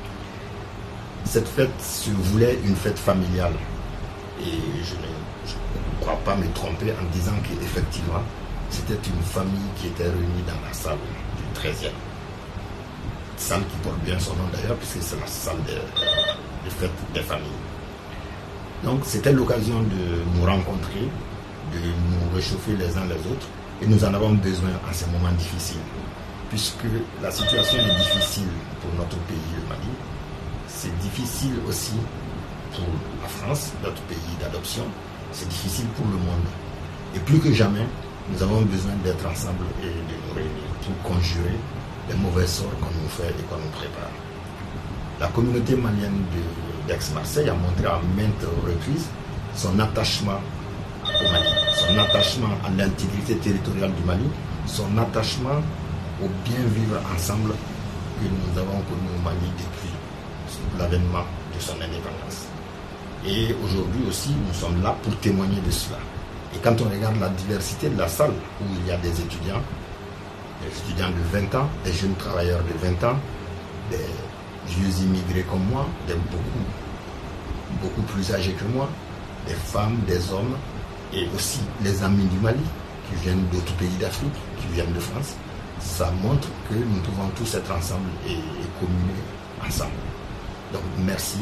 Cette fête se voulait une fête familiale et je ne crois pas me tromper en disant qu'effectivement c'était une famille qui était réunie dans la salle du 13e. Salle qui porte bien son nom d'ailleurs puisque c'est la salle de fête des familles. Donc c'était l'occasion de nous rencontrer, de nous réchauffer les uns les autres et nous en avons besoin en ces moments difficiles puisque la situation est difficile pour notre pays, le Mali. C'est difficile aussi pour la France, notre pays d'adoption. C'est difficile pour le monde. Et plus que jamais, nous avons besoin d'être ensemble et de nous réunir pour conjurer les mauvais sorts qu'on nous fait et qu'on nous prépare. La communauté malienne d'Aix-Marseille a montré à maintes reprises son attachement au Mali, son attachement à l'intégrité territoriale du Mali, son attachement au bien vivre ensemble que nous avons connu au Mali depuis l'avènement de son indépendance. Et aujourd'hui aussi, nous sommes là pour témoigner de cela. Et quand on regarde la diversité de la salle, où il y a des étudiants de 20 ans, des jeunes travailleurs de 20 ans, des vieux immigrés comme moi, des beaucoup plus âgés que moi, des femmes, des hommes, et aussi les amis du Mali, qui viennent d'autres pays d'Afrique, qui viennent de France, ça montre que nous pouvons tous être ensemble et communier ensemble. Donc merci.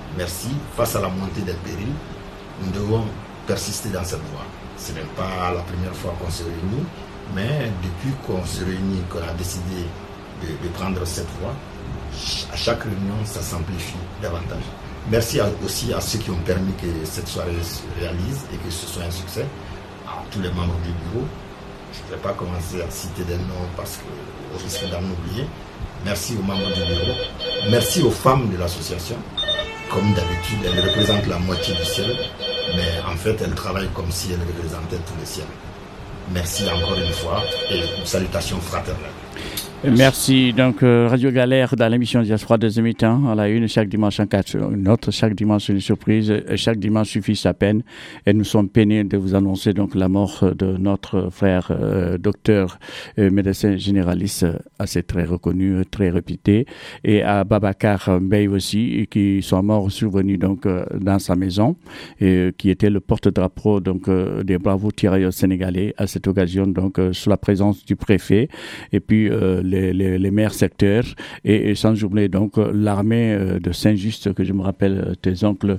Face à la montée des périls, nous devons persister dans cette voie. Ce n'est pas la première fois qu'on se réunit, mais depuis qu'on se réunit, qu'on a décidé de prendre cette voie, à chaque réunion, ça s'amplifie davantage. Merci aussi à ceux qui ont permis que cette soirée se réalise et que ce soit un succès, à tous les membres du bureau. Je ne vais pas commencer à citer des noms parce qu'au risque d'en oublier. Merci aux membres du bureau. Merci aux femmes de l'association. Comme d'habitude, elles représentent la moitié du ciel, mais en fait, elles travaillent comme si elles représentaient tout le ciel. Merci encore une fois et salutations fraternelles. Merci. Donc, Radio Galère dans l'émission Diaspora deuxième mi-temps, à la une, chaque dimanche en 4, une autre, chaque dimanche une surprise, chaque dimanche suffit sa peine. Et nous sommes peinés de vous annoncer donc la mort de notre frère docteur, médecin généraliste, assez très reconnu, très réputé, et à Babacar Mbaye aussi, qui sont morts survenus donc dans sa maison, et qui était le porte-drapeau donc des bravos tirailleurs sénégalais à cette occasion, donc sous la présence du préfet, et puis les maires secteurs et sans oublier donc l'armée de Saint-Just, que je me rappelle tes oncles,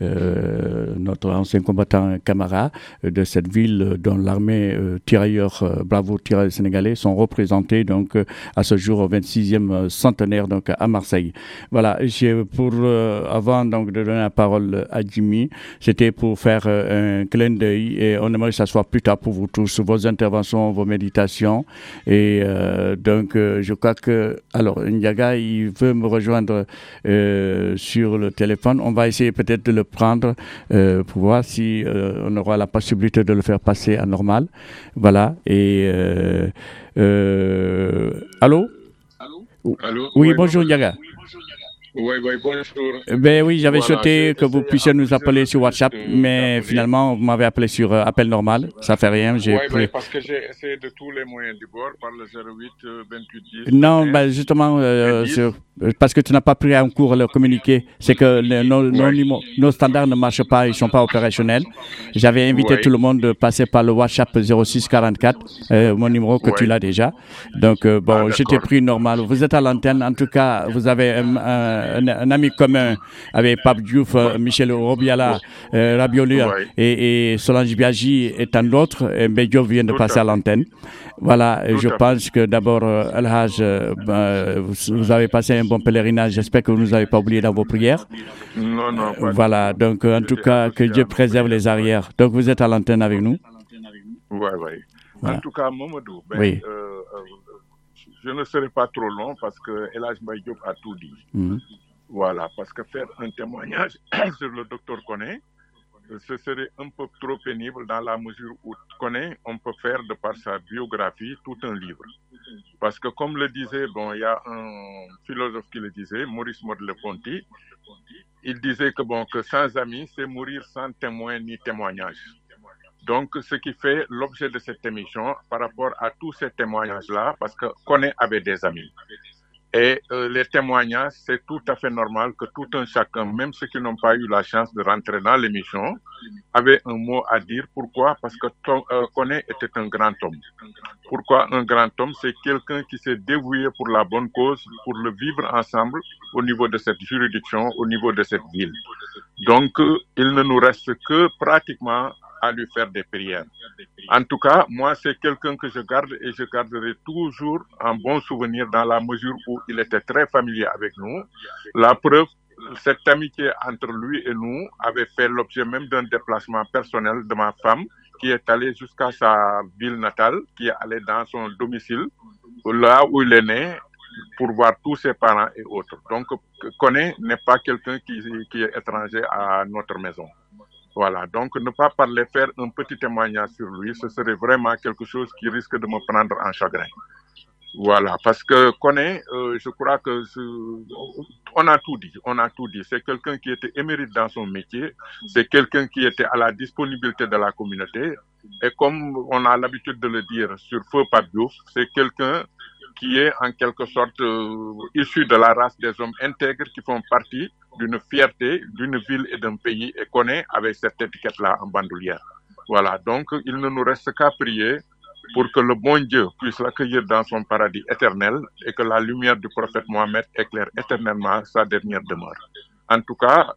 notre ancien combattant Camara de cette ville dont l'armée bravo tirailleurs sénégalais sont représentés donc à ce jour au 26e centenaire donc à Marseille. Voilà, avant donc de donner la parole à Jimmy, c'était pour faire un clin d'œil et on aimerait que ça soit plus tard pour vous tous, vos interventions, vos méditations et donc je crois que, alors Ndiaga, il veut me rejoindre sur le téléphone. On va essayer peut-être de le prendre pour voir si on aura la possibilité de le faire passer à normal. Voilà. Et allô? Allô? Oui, bonjour Ndiaga. Oui, bonjour. Ben oui, j'avais souhaité que vous puissiez nous appeler sur WhatsApp, mais finalement, vous m'avez appelé sur appel normal. Ça fait rien. Oui, parce que j'ai essayé de tous les moyens du bord par le 08 28 10. Non, ben justement, parce que tu n'as pas pris en cours le communiqué. C'est que nos standards ne marchent pas, ils ne sont pas opérationnels. J'avais invité tout le monde de passer par le WhatsApp 06 44, mon numéro que tu l'as déjà. Donc, bon, j'étais pris normal. Vous êtes à l'antenne. En tout cas, vous avez un ami commun avec Pape Diouf, Michel Robiala, Rabioli et Solange Biagi et tant d'autres. Mbedjo vient de passer à l'antenne. Voilà, je pense que d'abord, Al-Hajj, vous avez passé un bon pèlerinage. J'espère que vous ne nous avez pas oublié dans vos prières. Non. Voilà, donc en tout cas, que Dieu préserve les arrières. Donc vous êtes à l'antenne avec nous. Oui. En tout cas, Momodou, je ne serai pas trop long parce que El Hadj Mbaye Diop a tout dit. Voilà, parce que faire un témoignage sur le docteur Koné, ce serait un peu trop pénible dans la mesure où Koné, on peut faire de par sa biographie tout un livre. Parce que comme le disait, il y a un philosophe qui le disait, Maurice Merleau-Ponty, il disait que sans amis, c'est mourir sans témoin ni témoignage. Donc, ce qui fait l'objet de cette émission par rapport à tous ces témoignages-là, parce que Koné avait des amis. Et les témoignages, c'est tout à fait normal que tout un chacun, même ceux qui n'ont pas eu la chance de rentrer dans l'émission, avait un mot à dire. Pourquoi? Parce que Koné était un grand homme. Pourquoi un grand homme? C'est quelqu'un qui s'est dévoué pour la bonne cause, pour le vivre ensemble au niveau de cette juridiction, au niveau de cette ville. Donc, il ne nous reste que pratiquement à lui faire des prières. En tout cas, moi, c'est quelqu'un que je garde et je garderai toujours un bon souvenir dans la mesure où il était très familier avec nous. La preuve, cette amitié entre lui et nous avait fait l'objet même d'un déplacement personnel de ma femme qui est allée jusqu'à sa ville natale, qui est allée dans son domicile, là où il est né, pour voir tous ses parents et autres. Donc, Koné n'est pas quelqu'un qui est étranger à notre maison. Voilà, donc ne pas faire un petit témoignage sur lui, ce serait vraiment quelque chose qui risque de me prendre en chagrin. Voilà, parce que Koné, je crois que on a tout dit. C'est quelqu'un qui était émérite dans son métier, c'est quelqu'un qui était à la disponibilité de la communauté, et comme on a l'habitude de le dire sur Feu Pape Diouf, c'est quelqu'un qui est en quelque sorte issu de la race des hommes intègres qui font partie d'une fierté, d'une ville et d'un pays, et Koné avec cette étiquette-là en bandoulière. Voilà, donc il ne nous reste qu'à prier pour que le bon Dieu puisse l'accueillir dans son paradis éternel et que la lumière du prophète Mohammed éclaire éternellement sa dernière demeure. En tout cas,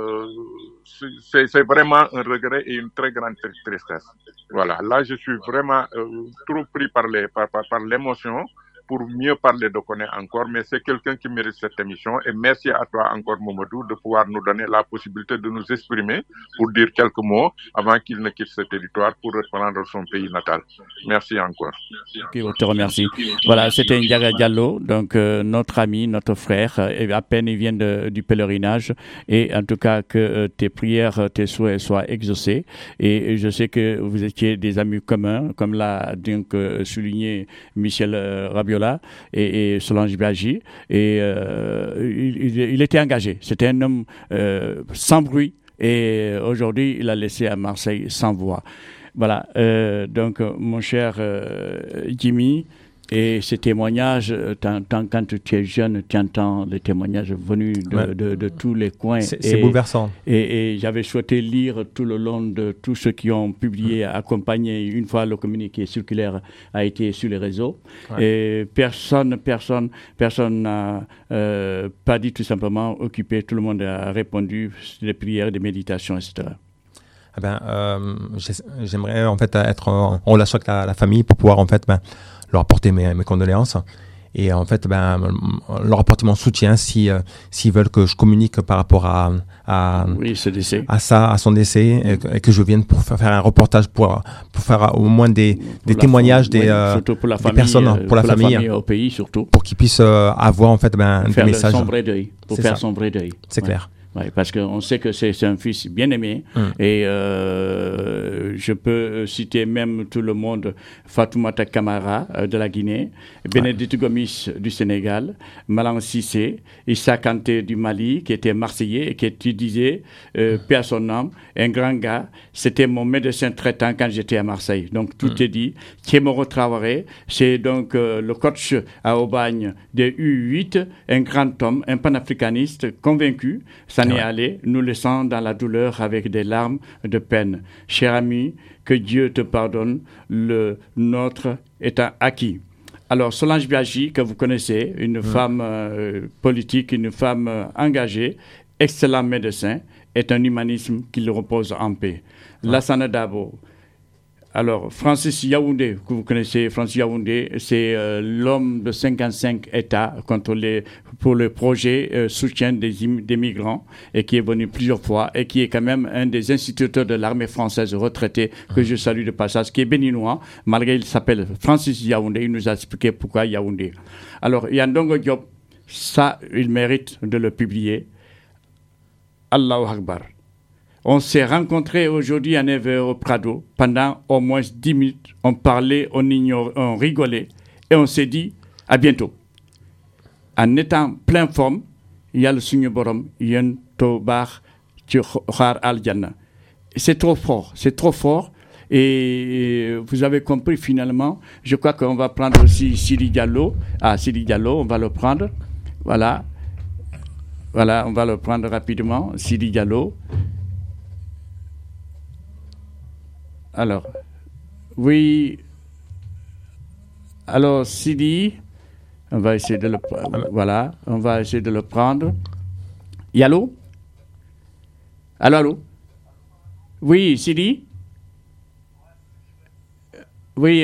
c'est vraiment un regret et une très grande tristesse. Voilà, là je suis vraiment trop pris par l'émotion pour mieux parler de Koné encore, mais c'est quelqu'un qui mérite cette émission. Et merci à toi encore, Momodou, de pouvoir nous donner la possibilité de nous exprimer pour dire quelques mots avant qu'il ne quitte ce territoire pour reprendre son pays natal. Merci encore. Okay, je te remercie. Voilà, c'était Ndiaga Diallo, donc notre ami, notre frère. Et à peine il vient du pèlerinage. Et en tout cas, que tes prières, tes souhaits soient exaucés. Et je sais que vous étiez des amis communs, comme l'a donc souligné Michel Rabiola et Solange Biagi, et il était engagé. C'était un homme sans bruit, et aujourd'hui il a laissé à Marseille sans voix. Voilà, donc mon cher Jimmy, et ces témoignages, quand tu es jeune, tu entends les témoignages venus de tous les coins. C'est bouleversant. Et j'avais souhaité lire tout le long de tous ceux qui ont publié, accompagné, une fois le communiqué circulaire a été sur les réseaux. Ouais. Et personne n'a pas dit tout simplement occupé, tout le monde a répondu, des prières, des méditations, etc. J'aimerais en fait être en relation avec la famille pour pouvoir en fait leur apporter mes condoléances et en fait leur apporter mon soutien s'ils veulent que je communique par rapport à son décès et que je vienne pour faire un reportage pour faire au moins des témoignages des personnes pour la famille au pays surtout pour qu'ils puissent avoir en fait des messages faire sombrer d'œil. C'est clair. Oui, parce qu'on sait que c'est un fils bien aimé. Et je peux citer même tout le monde, Fatoumata Camara de la Guinée, Bénédicte Gomis du Sénégal, Malang Cissé, Issa Kanté du Mali, qui était marseillais et qui disait, paix à son âme, un grand gars, c'était mon médecin traitant quand j'étais à Marseille. Donc tout est dit. Thiemoro Traoré, c'est donc le coach à Aubagne des U8, un grand homme, un panafricaniste convaincu. Ça n'est allé, nous laissant dans la douleur avec des larmes de peine. Cher ami, que Dieu te pardonne, le nôtre est acquis. Alors, Solange Biagi, que vous connaissez, une femme politique, une femme engagée, excellent médecin, est un humanisme qui le repose en paix. Lassana Dabo, Alors, Francis Yaoundé, que vous connaissez, Francis Yaoundé, c'est l'homme de 55 États pour le projet soutien des migrants et qui est venu plusieurs fois et qui est quand même un des instituteurs de l'armée française retraité que je salue de passage, qui est béninois, malgré il s'appelle Francis Yaoundé. Il nous a expliqué pourquoi Yaoundé. Alors, Yandongo Diop, ça, il mérite de le publier. Allahu Akbar. On s'est rencontrés aujourd'hui à 9h au Prado. Pendant au moins 10 minutes, on parlait, on rigolait. Et on s'est dit, à bientôt. En étant plein forme, il y a le Seigneur Borom, il y a un Tobar, Tchoukhar Al-Jannah. C'est trop fort. Et vous avez compris finalement, je crois qu'on va prendre aussi Sidi Diallo. Sidi Diallo, on va le prendre. Voilà, on va le prendre rapidement, Sidi Diallo. Alors, oui. Alors, Sidi, on va essayer de le prendre. Voilà, on va essayer de le prendre. Yallo? Allô? Oui, Sidi? Oui,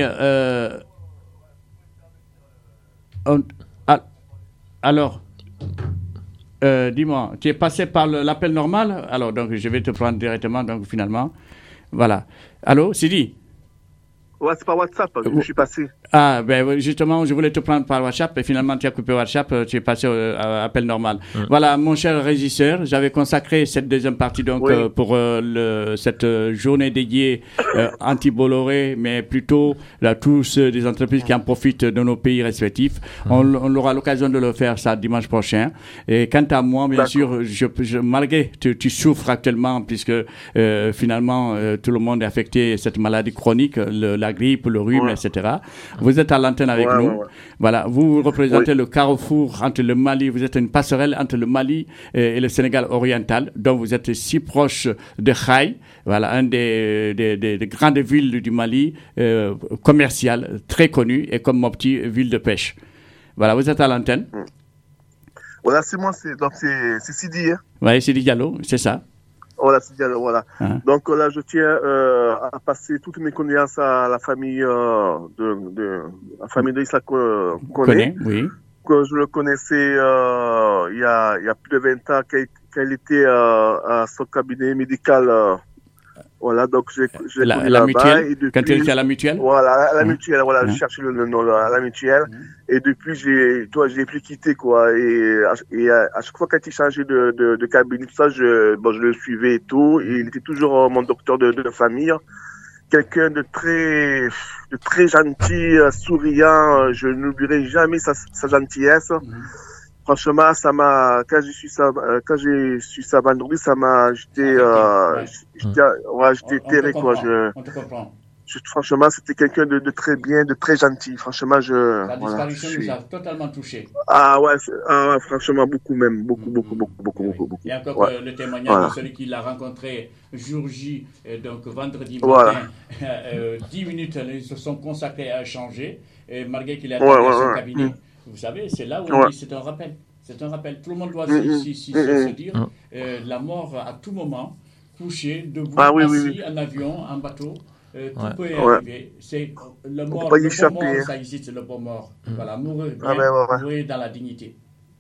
alors, dis-moi, tu es passé par l'appel normal? Alors, donc, je vais te prendre directement, donc, finalement. Voilà. Allô, Sidi? Ouais, c'est par WhatsApp que je suis passé. Ben justement, je voulais te prendre par WhatsApp et finalement tu as coupé WhatsApp, tu es passé à appel normal. Voilà, mon cher régisseur, j'avais consacré cette deuxième partie donc pour cette journée dédiée anti-Bolloré, mais plutôt à tous des entreprises qui en profitent de nos pays respectifs. On aura l'occasion de le faire ça dimanche prochain. Et quant à moi, bien sûr, malgré tu souffres actuellement puisque finalement tout le monde est affecté cette maladie chronique, la grippe, le rhume, etc. Vous êtes à l'antenne avec nous. Voilà, vous représentez le carrefour entre le Mali, vous êtes une passerelle entre le Mali et le Sénégal oriental, dont vous êtes si proche de Khaï, voilà, une des grandes villes du Mali, commerciale, très connue, et comme Mopti, ville de pêche. Voilà, vous êtes à l'antenne. Voilà, c'est moi, c'est Sidi. Hein. Oui, Sidi Diallo, c'est ça. Voilà, Sidi Diallo, voilà. Donc là, je tiens à passer toutes mes condoléances à la famille de Issa Koné. Oui. Que je le connaissais il y a plus de 20 ans, qu'elle était à son cabinet médical. Voilà, donc j'ai la mutuelle. Et depuis, quand elle était à la mutuelle. Voilà, la mutuelle. Voilà, je cherchais le nom à la mutuelle. Et depuis, je l'ai plus quitté, quoi. Et à chaque fois qu'il changé de cabinet, tout ça, je le suivais et tout. Et il était toujours mon docteur de famille. Quelqu'un de très gentil, souriant. Je n'oublierai jamais sa gentillesse. Franchement, quand j'ai su ça vendredi, j'étais terré, quoi. On te comprend. Franchement, c'était quelqu'un de très bien, de très gentil. Franchement, la disparition nous a totalement touchés. Franchement, beaucoup même. Beaucoup. Et encore le témoignage de celui qui l'a rencontré jour J, donc vendredi matin, 10 minutes, ils se sont consacrés à échanger, et malgré qu'il ait attendu à son cabinet. Vous savez, c'est là où on dit c'est un rappel. C'est un rappel. Tout le monde doit se dire la mort à tout moment, couché, debout, assis, en avion, en bateau. Tout peut arriver. C'est le mort, ça existe, le bon mort. Voilà, mourir dans la dignité.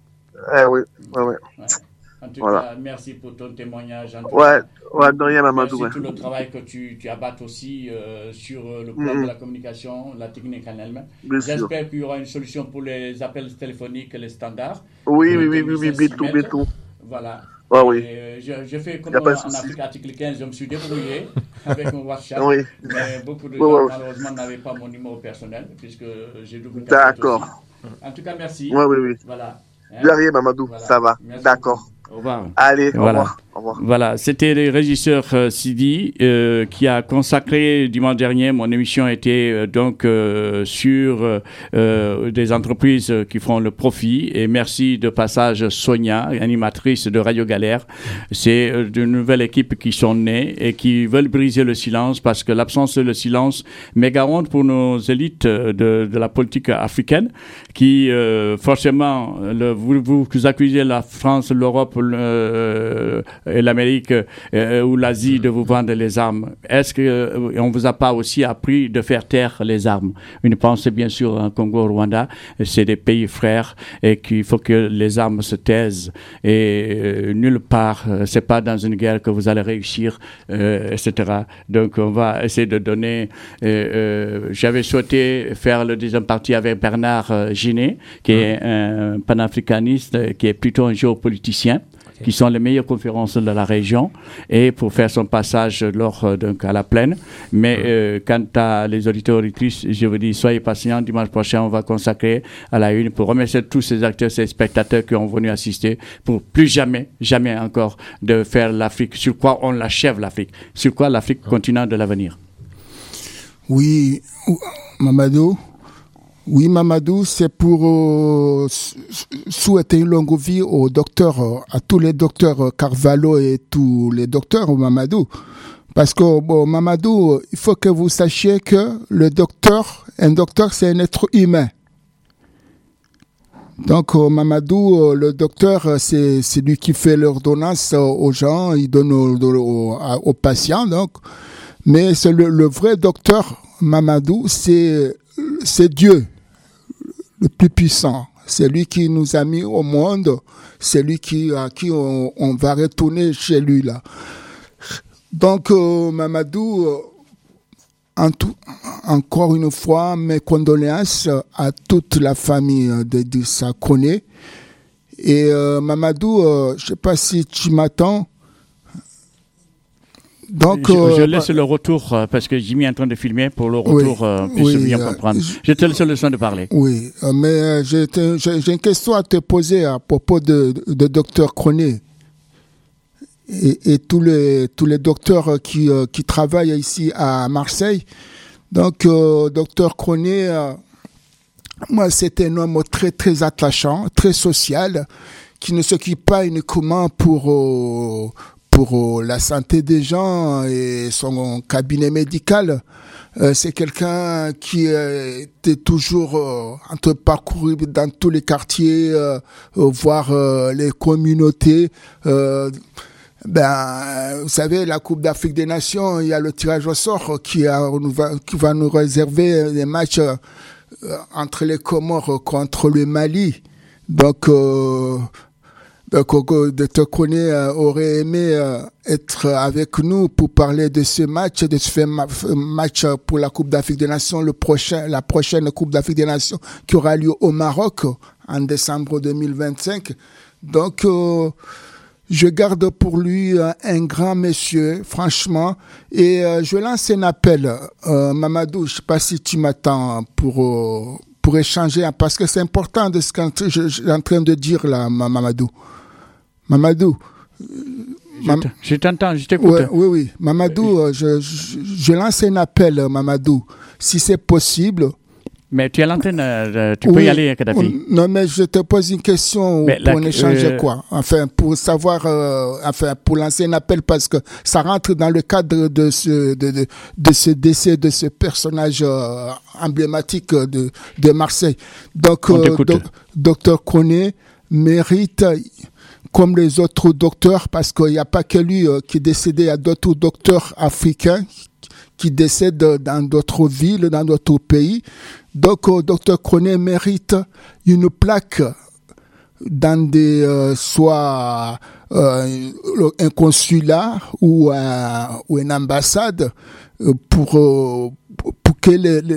En tout cas, merci pour ton témoignage. De rien, Mamadou. Merci tout le travail que tu abattes aussi sur le plan de la communication, la technique en elle-même. J'espère qu'il y aura une solution pour les appels téléphoniques, les standards. Oui, bientôt. Voilà. Oui. Je fais comme en Afrique, article 15, je me suis débrouillé avec mon WhatsApp. Mais beaucoup de gens, malheureusement, n'avaient pas mon numéro personnel, puisque j'ai double. D'accord. En tout cas, merci. Oui. Voilà. De rien, Mamadou, ça va. Merci. D'accord. Au revoir. Allez, au revoir. Voilà, c'était le régisseur Sidi qui a consacré dimanche dernier. Mon émission était donc sur des entreprises qui font le profit. Et merci de passage Sonia, animatrice de Radio Galère. C'est de nouvelles équipes qui sont nées et qui veulent briser le silence parce que l'absence de le silence méga honte pour nos élites de la politique africaine qui forcément vous accusez la France, l'Europe, l'Amérique ou l'Asie de vous vendre les armes. Est-ce qu'on ne vous a pas aussi appris de faire taire les armes? Une pensée bien sûr en Congo, Rwanda, c'est des pays frères et qu'il faut que les armes se taisent. Et nulle part, c'est pas dans une guerre que vous allez réussir, etc. Donc on va essayer de donner... j'avais souhaité faire le deuxième partie avec Bernard Ginet, qui est un panafricaniste, qui est plutôt un géopoliticien, qui sont les meilleures conférences de la région, et pour faire son passage donc à la plaine. Mais quant à les auditeurs et auditrices, je vous dis, soyez patients. Dimanche prochain, on va consacrer à la une pour remercier tous ces acteurs, ces spectateurs qui ont venu assister, pour plus jamais encore de faire l'Afrique, sur quoi on l'achève l'Afrique, sur quoi l'Afrique continent de l'avenir. Oui, Mamadou. Oui, Mamadou, c'est pour souhaiter une longue vie aux docteurs, à tous les docteurs Carvalho et tous les docteurs, Mamadou. Parce que, bon, Mamadou, il faut que vous sachiez que un docteur, c'est un être humain. Donc, Mamadou, le docteur, c'est lui qui fait l'ordonnance aux gens, il donne aux patients, donc. Mais c'est le vrai docteur, Mamadou, c'est Dieu, le plus puissant. C'est lui qui nous a mis au monde. C'est lui à qui on va retourner chez lui, là. Donc, Mamadou, encore une fois, mes condoléances à toute la famille d'Idrissa Koné. Et Mamadou, je ne sais pas si tu m'attends. Donc, je laisse le retour parce que Jimmy est en train de filmer pour le retour puisse bien comprendre. Je te laisse le soin de parler. Oui, mais j'ai une question à te poser à propos de Dr Koné et tous les docteurs qui travaillent ici à Marseille. Donc, Dr Koné, moi, c'est un homme très très attachant, très social, qui ne s'occupe pas uniquement pour la santé des gens et son cabinet médical. C'est quelqu'un qui était toujours en train de parcourir dans tous les quartiers, voir les communautés. Vous savez, la Coupe d'Afrique des Nations, il y a le tirage au sort qui va nous réserver des matchs entre les Comores contre le Mali. Donc, Dr Koné aurait aimé être avec nous pour parler de ce match, de ce match pour la Coupe d'Afrique des Nations, la prochaine Coupe d'Afrique des Nations qui aura lieu au Maroc en décembre 2025. Donc, je garde pour lui un grand monsieur, franchement, et je lance un appel. Mamadou, je ne sais pas si tu m'attends pour échanger, parce que c'est important de ce que je suis en train de dire là, Mamadou. Mamadou. Je t'entends, je t'écoute. Oui. Mamadou, je lance un appel, Mamadou. Si c'est possible. Mais tu as l'antenne, tu peux y aller, Kadhafi. Non, mais je te pose une question pour échanger quoi. Enfin, pour savoir, pour lancer un appel parce que ça rentre dans le cadre de ce décès de ce personnage emblématique de Marseille. Donc, Dr Koné mérite, comme les autres docteurs, parce qu'il n'y a pas que lui qui est décédé, il y a d'autres docteurs africains qui décèdent dans d'autres villes, dans d'autres pays. Donc, Dr Koné mérite une plaque dans soit un consulat ou une ambassade pour que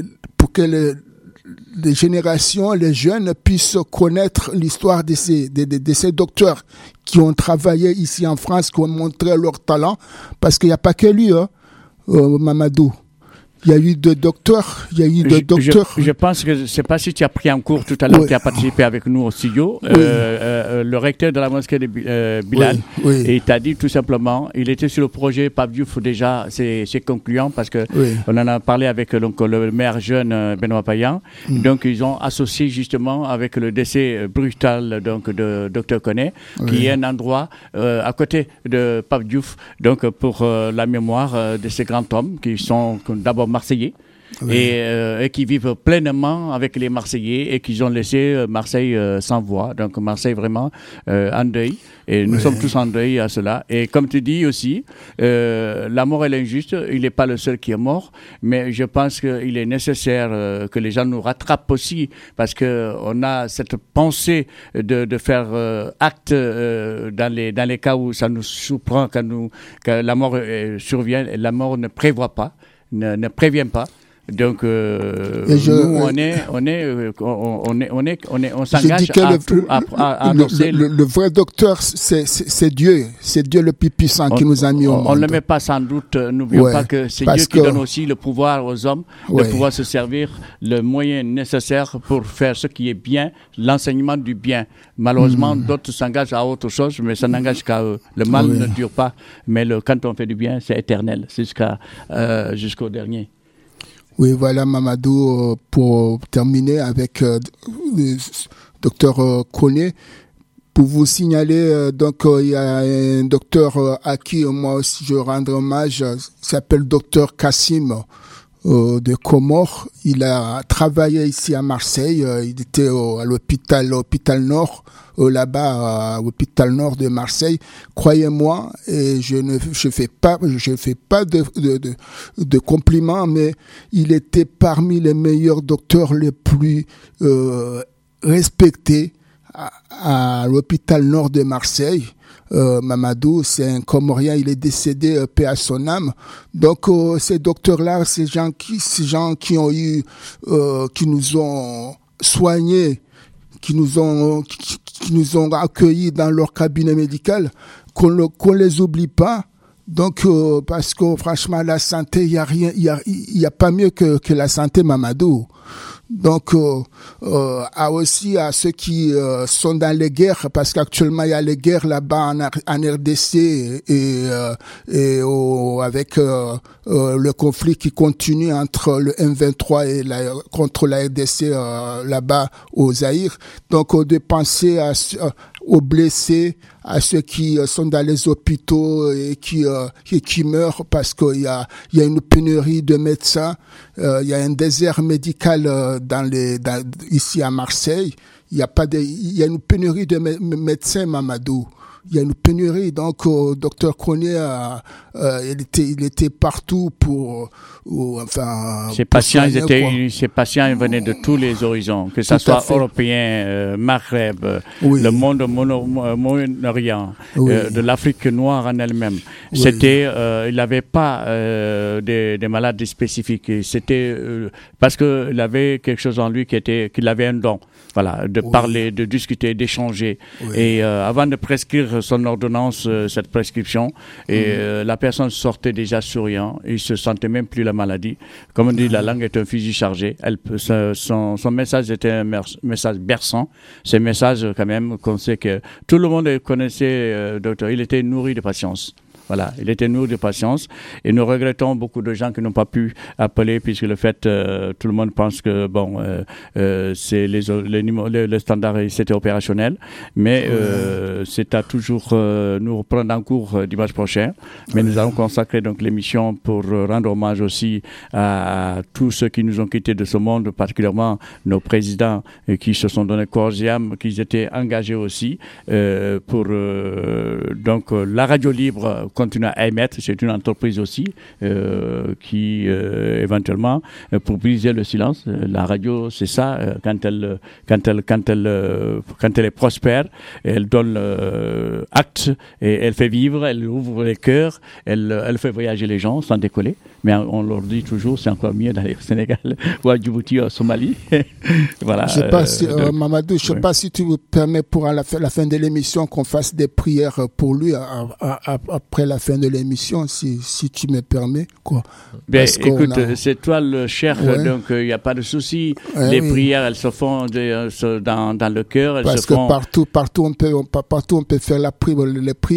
les générations, les jeunes puissent connaître l'histoire de ces docteurs qui ont travaillé ici en France, qui ont montré leur talent, parce qu'il n'y a pas que lui, Mamadou. Il y a eu deux docteurs. Je pense que je ne sais pas si tu as pris en cours tout à l'heure, qui a participé avec nous au studio, le recteur de la mosquée de Bilal, et il t'a dit tout simplement, il était sur le projet Pape Diouf déjà, c'est concluant parce que on en a parlé avec le maire jeune Benoît Payan. Donc ils ont associé justement avec le décès brutal donc de Dr Koné, qui est un endroit à côté de Pape Diouf, donc pour la mémoire de ces grands hommes qui sont d'abord marseillais, et qui vivent pleinement avec les Marseillais et qui ont laissé Marseille sans voix. Donc Marseille vraiment en deuil. Et nous sommes tous en deuil à cela. Et comme tu dis aussi, la mort est injuste. Il n'est pas le seul qui est mort, mais je pense qu'il est nécessaire que les gens nous rattrapent aussi, parce qu'on a cette pensée de faire acte dans les cas où ça nous surprend, quand la mort survient. La mort ne prévoit pas, ne prévient pas. Donc, nous, on s'engage à annoncer. Le vrai docteur, c'est Dieu. C'est Dieu le plus puissant qui nous a mis au monde. On ne le met pas sans doute. N'oublions pas que c'est Dieu qui donne aussi le pouvoir aux hommes de pouvoir se servir le moyen nécessaire pour faire ce qui est bien, l'enseignement du bien. Malheureusement, d'autres s'engagent à autre chose, mais ça n'engage qu'à eux. Le mal ne dure pas, mais quand on fait du bien, c'est éternel, jusqu'au dernier. Oui, voilà, Mamadou, pour terminer avec le docteur Koné, pour vous signaler, donc il y a un docteur à qui moi aussi je rends hommage, il s'appelle docteur Kassim de Comores. Il a travaillé ici à Marseille, il était à l'hôpital Nord, là-bas à l'hôpital Nord de Marseille. Croyez-moi, et je fais pas de compliments, mais il était parmi les meilleurs docteurs les plus respectés à l'hôpital Nord de Marseille. Mamadou, c'est un Comorien, il est décédé, paix à son âme. Donc ces docteurs-là, ces gens qui ont eu, qui nous ont soignés, qui nous ont accueillis dans leur cabinet médical, qu'on les oublie pas. Donc parce que franchement la santé, il y a pas mieux que la santé, Mamadou. Donc aussi à ceux qui sont dans les guerres, parce qu'actuellement il y a les guerres là-bas en RDC et avec le conflit qui continue entre le M23 et contre la RDC là-bas au Zaïre. Donc de penser aux blessés, à ceux qui sont dans les hôpitaux et qui meurent parce qu'il y a une pénurie de médecins, il y a un désert médical ici à Marseille. Il y a une pénurie de médecins, Mamadou. Il y a une pénurie, donc docteur Koné, il était partout ces patients venaient de tous les horizons, que ce soit européen, Maghreb, le monde Moyen-Orient, de l'Afrique noire en elle-même. Il n'avait pas des malades spécifiques. C'était parce qu'il avait quelque chose en lui qu'il avait un don. Voilà, de parler, de discuter, d'échanger. Et avant de prescrire son ordonnance, cette prescription, la personne sortait déjà souriant. Il se sentait même plus la maladie. Comme on dit, la langue est un fusil chargé. Son message était un message berçant. Ce message, quand même, qu'on sait que tout le monde connaissait, docteur. Il était nourri de patience. Voilà, il était nourri de patience et nous regrettons beaucoup de gens qui n'ont pas pu appeler puisque tout le monde pense que c'est le standard c'était opérationnel, mais c'est à toujours nous reprendre en cours dimanche prochain. Mais nous allons consacrer donc l'émission pour rendre hommage aussi à tous ceux qui nous ont quittés de ce monde, particulièrement nos présidents qui se sont donnés corps et âme, qui étaient engagés aussi pour donc la radio libre continue à émettre. C'est une entreprise aussi qui éventuellement pour briser le silence. La radio, c'est ça. Quand elle est prospère, elle donne acte et elle fait vivre, elle ouvre les cœurs, elle fait voyager les gens sans décoller. Mais on leur dit toujours, c'est encore mieux d'aller au Sénégal ou à Djibouti, au Somalie. Voilà. Je sais pas si, Mamadou, je sais pas si tu me permets pour la fin de l'émission qu'on fasse des prières pour lui après la fin de l'émission, si tu me permets, quoi. Bien, écoute, c'est toi le chef, donc il n'y a pas de souci. Les prières, elles se font dans le cœur. Parce que partout on peut faire les prières. Hein.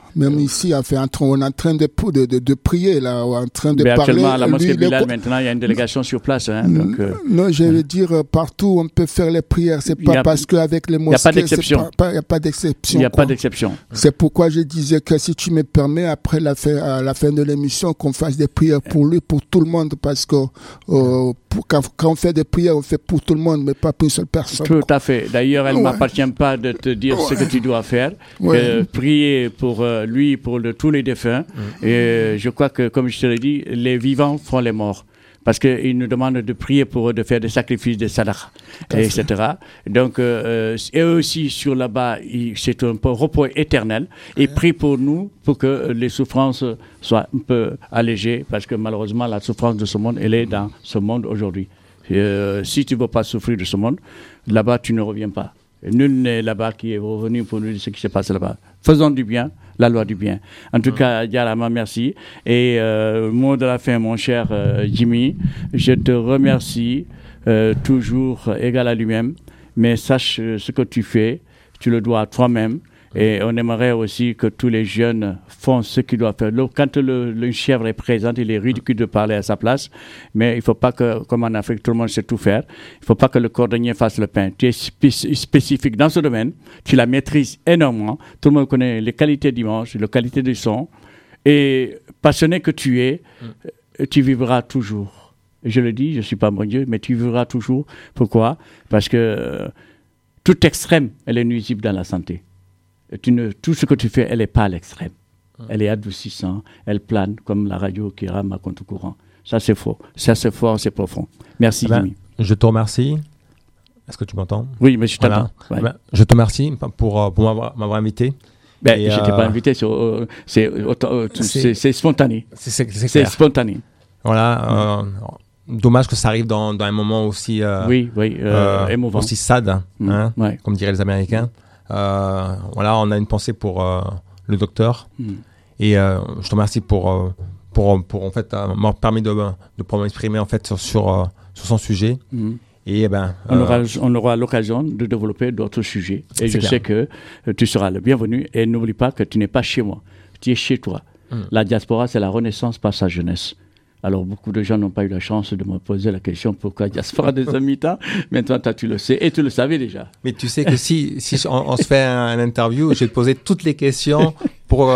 Même ici, on est en train de prier, là, en train de parler. Actuellement, à la mosquée Bilal, maintenant, il y a une délégation sur place. Hein, donc, non, je veux dire, partout, on peut faire les prières. C'est pas parce qu'avec les mosquées, il n'y a pas d'exception. Il n'y a pas d'exception. C'est pourquoi je disais que si tu me permets, après à la fin de l'émission, qu'on fasse des prières pour lui, pour tout le monde, parce que quand on fait des prières, on fait pour tout le monde, mais pas pour une seule personne. Tout à fait. D'ailleurs, elle ne m'appartient pas de te dire ce que tu dois faire. Prier pour lui, pour tous les défunts. Et je crois que, comme je te l'ai dit, les vivants font les morts. Parce qu'ils nous demandent de prier pour eux, de faire des sacrifices, des sadaqas, etc. Donc, eux aussi, sur là-bas, c'est un peu repos éternel. Ils prient pour nous, pour que les souffrances soient un peu allégées. Parce que malheureusement, la souffrance de ce monde, elle est dans ce monde aujourd'hui. Si tu ne veux pas souffrir de ce monde, là-bas, tu ne reviens pas. Nul n'est là-bas qui est revenu pour nous dire ce qui se passe là-bas. Faisons du bien, la loi du bien. En tout cas, Diarama, merci. Et mot de la fin, mon cher Jimmy, je te remercie, toujours égal à lui-même, mais sache ce que tu fais, tu le dois à toi-même. Et on aimerait aussi que tous les jeunes font ce qu'ils doivent faire. Quand le chèvre est présent, il est ridicule de parler à sa place. Mais il ne faut pas que, comme en Afrique, tout le monde sait tout faire. Il ne faut pas que le cordonnier fasse le pain. Tu es spécifique dans ce domaine. Tu la maîtrises énormément. Tout le monde connaît les qualités d'image, les qualités du son. Et passionné que tu es, tu vivras toujours. Et je le dis, je ne suis pas mon Dieu, mais tu vivras toujours. Pourquoi ? Parce que tout extrême, elle est nuisible dans la santé. Tout ce que tu fais, elle n'est pas à l'extrême. Elle est adoucissante, elle plane comme la radio qui rame à contre-courant. Ça, c'est faux. Ça, c'est fort, c'est profond. Merci, Jimmy. Je te remercie. Est-ce que tu m'entends ? Oui, mais je t'entends. Voilà. Ouais. Je te remercie pour m'avoir invité. Je n'étais pas invité, c'est spontané. C'est spontané. Voilà. Dommage que ça arrive dans un moment aussi, émouvant. Aussi sad, comme diraient les Américains. Voilà, on a une pensée pour le docteur et je te remercie pour en fait m'avoir permis de pouvoir m'exprimer en fait sur son sujet. Et on aura l'occasion de développer d'autres sujets et je sais que tu seras le bienvenu et n'oublie pas que tu n'es pas chez moi, tu es chez toi. La diaspora, c'est la renaissance par sa jeunesse. Alors, beaucoup de gens n'ont pas eu la chance de me poser la question pourquoi diaspora des Amita. Maintenant, toi, tu le sais et tu le savais déjà. Mais tu sais que si on se fait un interview, je vais te poser toutes les questions pour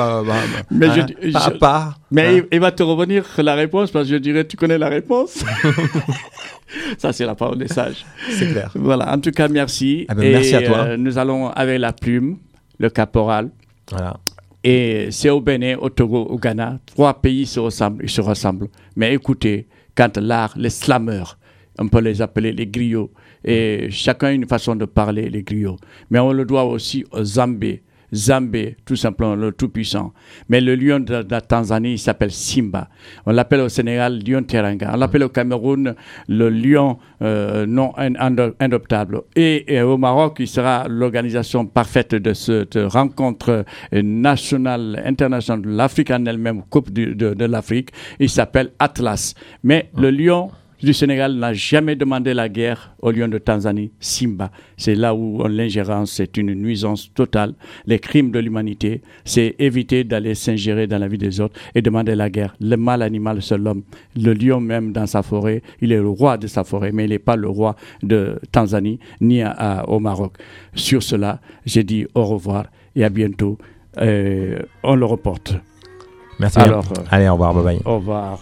il va te revenir la réponse parce que je dirais tu connais la réponse. Ça, c'est la parole des sages. C'est clair. Voilà. En tout cas, merci. Merci à toi. Nous allons avec la plume, le caporal. Voilà. Et c'est au Bénin, au Togo, au Ghana. 3 pays se ressemblent. Mais écoutez, quand l'art, les slammeurs, on peut les appeler les griots. Et chacun a une façon de parler, les griots. Mais on le doit aussi aux Zambé, tout simplement, le tout-puissant. Mais le lion de la Tanzanie, il s'appelle Simba. On l'appelle au Sénégal lion Teranga. On l'appelle au Cameroun le lion non indoptable. Et au Maroc, il sera l'organisation parfaite de cette rencontre nationale, internationale de l'Afrique en elle-même, Coupe de l'Afrique. Il s'appelle Atlas. Mais le lion du Sénégal n'a jamais demandé la guerre au lion de Tanzanie, Simba. C'est là où l'ingérence, c'est une nuisance totale. Les crimes de l'humanité, c'est éviter d'aller s'ingérer dans la vie des autres et demander la guerre. Le mal animal, c'est l'homme. Le lion même dans sa forêt, il est le roi de sa forêt, mais il n'est pas le roi de Tanzanie ni au Maroc. Sur cela, j'ai dit au revoir et à bientôt. On le reporte. Merci. Alors, allez, au revoir, bye bye. Au revoir.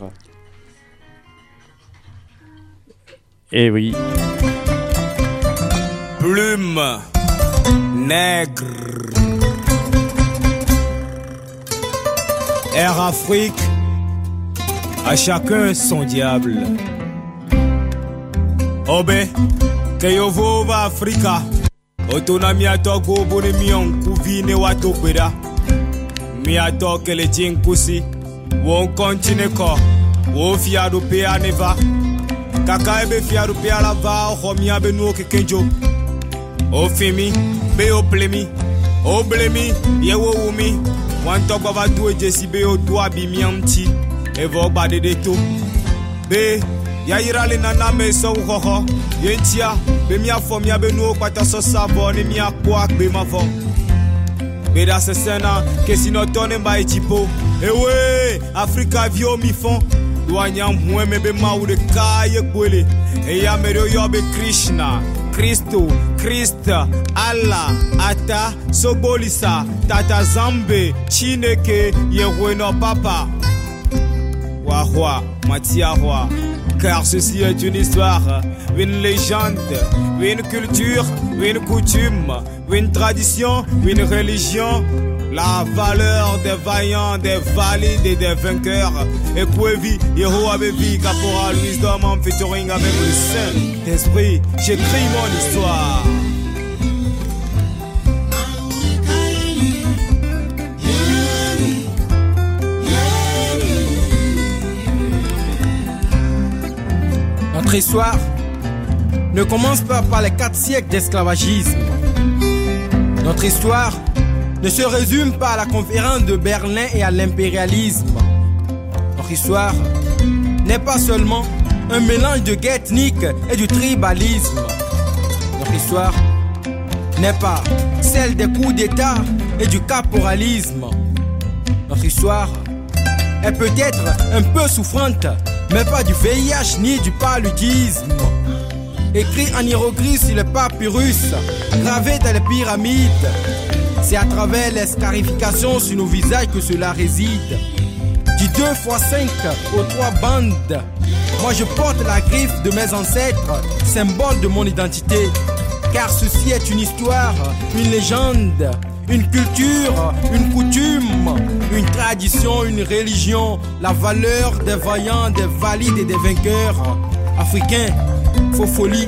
Eh oui. Plume, nègre. Air Afrique, à chacun son diable. Obe, Keyovo va Africa. Otona miato go bone mion kuvine wato kweda. Miato kele kusi. Won continue ko. Wo fiado pe aneva. Kaka ebe fiaru pe alava homia be no kekenjo. O femi be o plemi. O blemi ye wo wumi. Wan to baba du jesi be o do abi miamti. E vo bade de to. Be ya irale nana me so ho. Yentia be mia fo mia be no kwata so sabo ni mia po akbe ma fo. Beda se sena, que si no tone mba echipo. Ewe, Afrika vio mi fon. Douanya mweme be maure kaye kwele. Eya merio yobe Krishna, Kristo, Krista, Allah, Ata, Sobolisa, Tata Zambe, Chineke, Yeweno Papa. Wahwa, Matiahwa. Car ceci est une histoire, une légende, une culture, une coutume, une tradition, une religion. La valeur des vaillants, des valides et des vainqueurs. Et Kwevi, Yehowa Bevi, Caporal Wisdom en featuring avec le Saint-Esprit. J'écris mon histoire. Notre histoire ne commence pas par les 4 siècles d'esclavagisme. Notre histoire ne se résume pas à la conférence de Berlin et à l'impérialisme. Notre histoire n'est pas seulement un mélange de guerre ethnique et du tribalisme. Notre histoire n'est pas celle des coups d'État et du caporalisme. Notre histoire est peut-être un peu souffrante, mais pas du VIH ni du paludisme. Écrit en hiéroglyphes sur le papyrus, gravé dans les pyramides, c'est à travers les scarifications sur nos visages que cela réside. Du 2 x 5 aux 3 bandes, moi je porte la griffe de mes ancêtres, symbole de mon identité. Car ceci est une histoire, une légende, une culture, une coutume, une tradition, une religion, la valeur des vaillants, des valides et des vainqueurs. Africains, faux folie,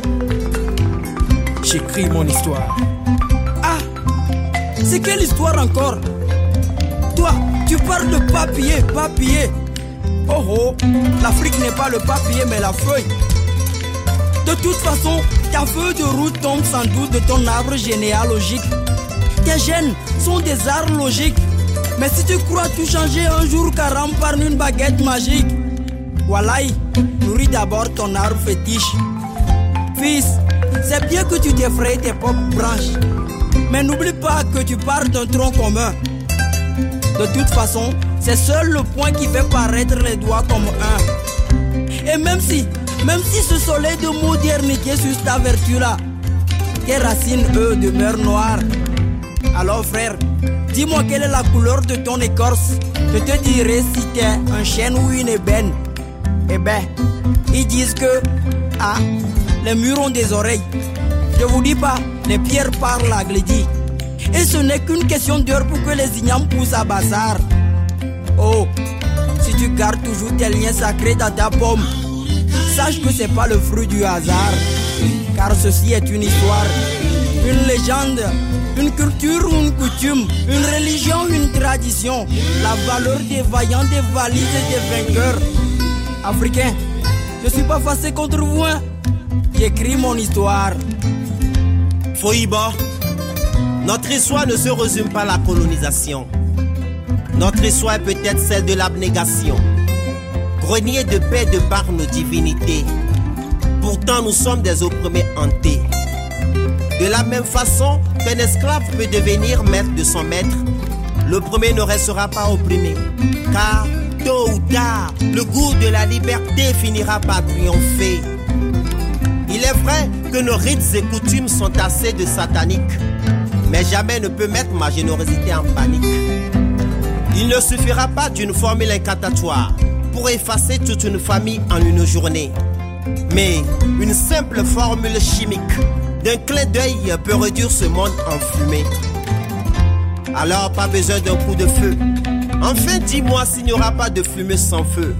j'écris mon histoire. Ah, c'est quelle histoire encore? Toi, tu parles de papier, papier. Oh oh, l'Afrique n'est pas le papier mais la feuille. De toute façon, ta feuille de route tombe sans doute de ton arbre généalogique. Tes gènes sont des arts logiques. Mais si tu crois tout changer un jour carrément par une baguette magique, Wallahi, nourris d'abord ton arbre fétiche. Fils, c'est bien que tu t'effraies tes propres branches, mais n'oublie pas que tu pars d'un tronc commun. De toute façon, c'est seul le point qui fait paraître les doigts comme un. Et même si ce soleil de modernité sur ta vertu-là, tes racines, eux, demeurent noires. Alors frère, dis-moi quelle est la couleur de ton écorce. Je te dirai si t'es un chêne ou une ébène. Eh ben, ils disent que les murs ont des oreilles. Je vous dis pas, les pierres parlent à Glédi. Et ce n'est qu'une question d'heure pour que les ignames poussent à Bassar. Oh, si tu gardes toujours tes liens sacrés dans ta pomme, sache que c'est pas le fruit du hasard. Car ceci est une histoire, une légende, une culture ou une coutume, une religion, une tradition, la valeur des vaillants, des valides et des vainqueurs. Africains, je suis pas fâché contre vous, hein. J'écris mon histoire. Foïba, notre histoire ne se résume pas à la colonisation. Notre histoire est peut-être celle de l'abnégation. Grenier de paix de par nos divinités. Pourtant nous sommes des opprimés hantés. De la même façon qu'un esclave peut devenir maître de son maître, l'opprimé ne restera pas opprimé. Car tôt ou tard, le goût de la liberté finira par triompher. Il est vrai que nos rites et coutumes sont assez de sataniques, mais jamais ne peut mettre ma générosité en panique. Il ne suffira pas d'une formule incantatoire pour effacer toute une famille en une journée, mais une simple formule chimique d'un clin d'œil peut réduire ce monde en fumée. Alors pas besoin d'un coup de feu. Enfin dis-moi s'il n'y aura pas de fumée sans feu.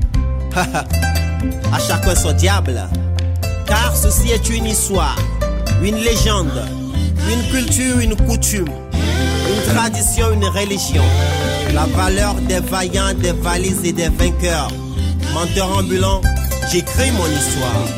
À chacun son diable. Car ceci est une histoire, une légende, une culture, une coutume, une tradition, une religion. La valeur des vaillants, des valises et des vainqueurs. Menteur ambulant, j'écris mon histoire.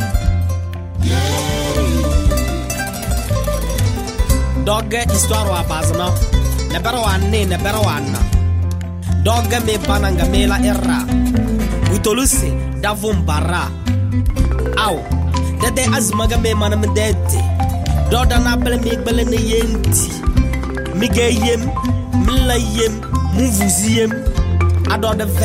Dogge histoire wa bazna nebero wanna dogge me bananga me la erra utoluse davum barra aw dede azmaga me manam dete doda na bele me bele ne yenti Migayem, Milayem, Muvuziem, Ador the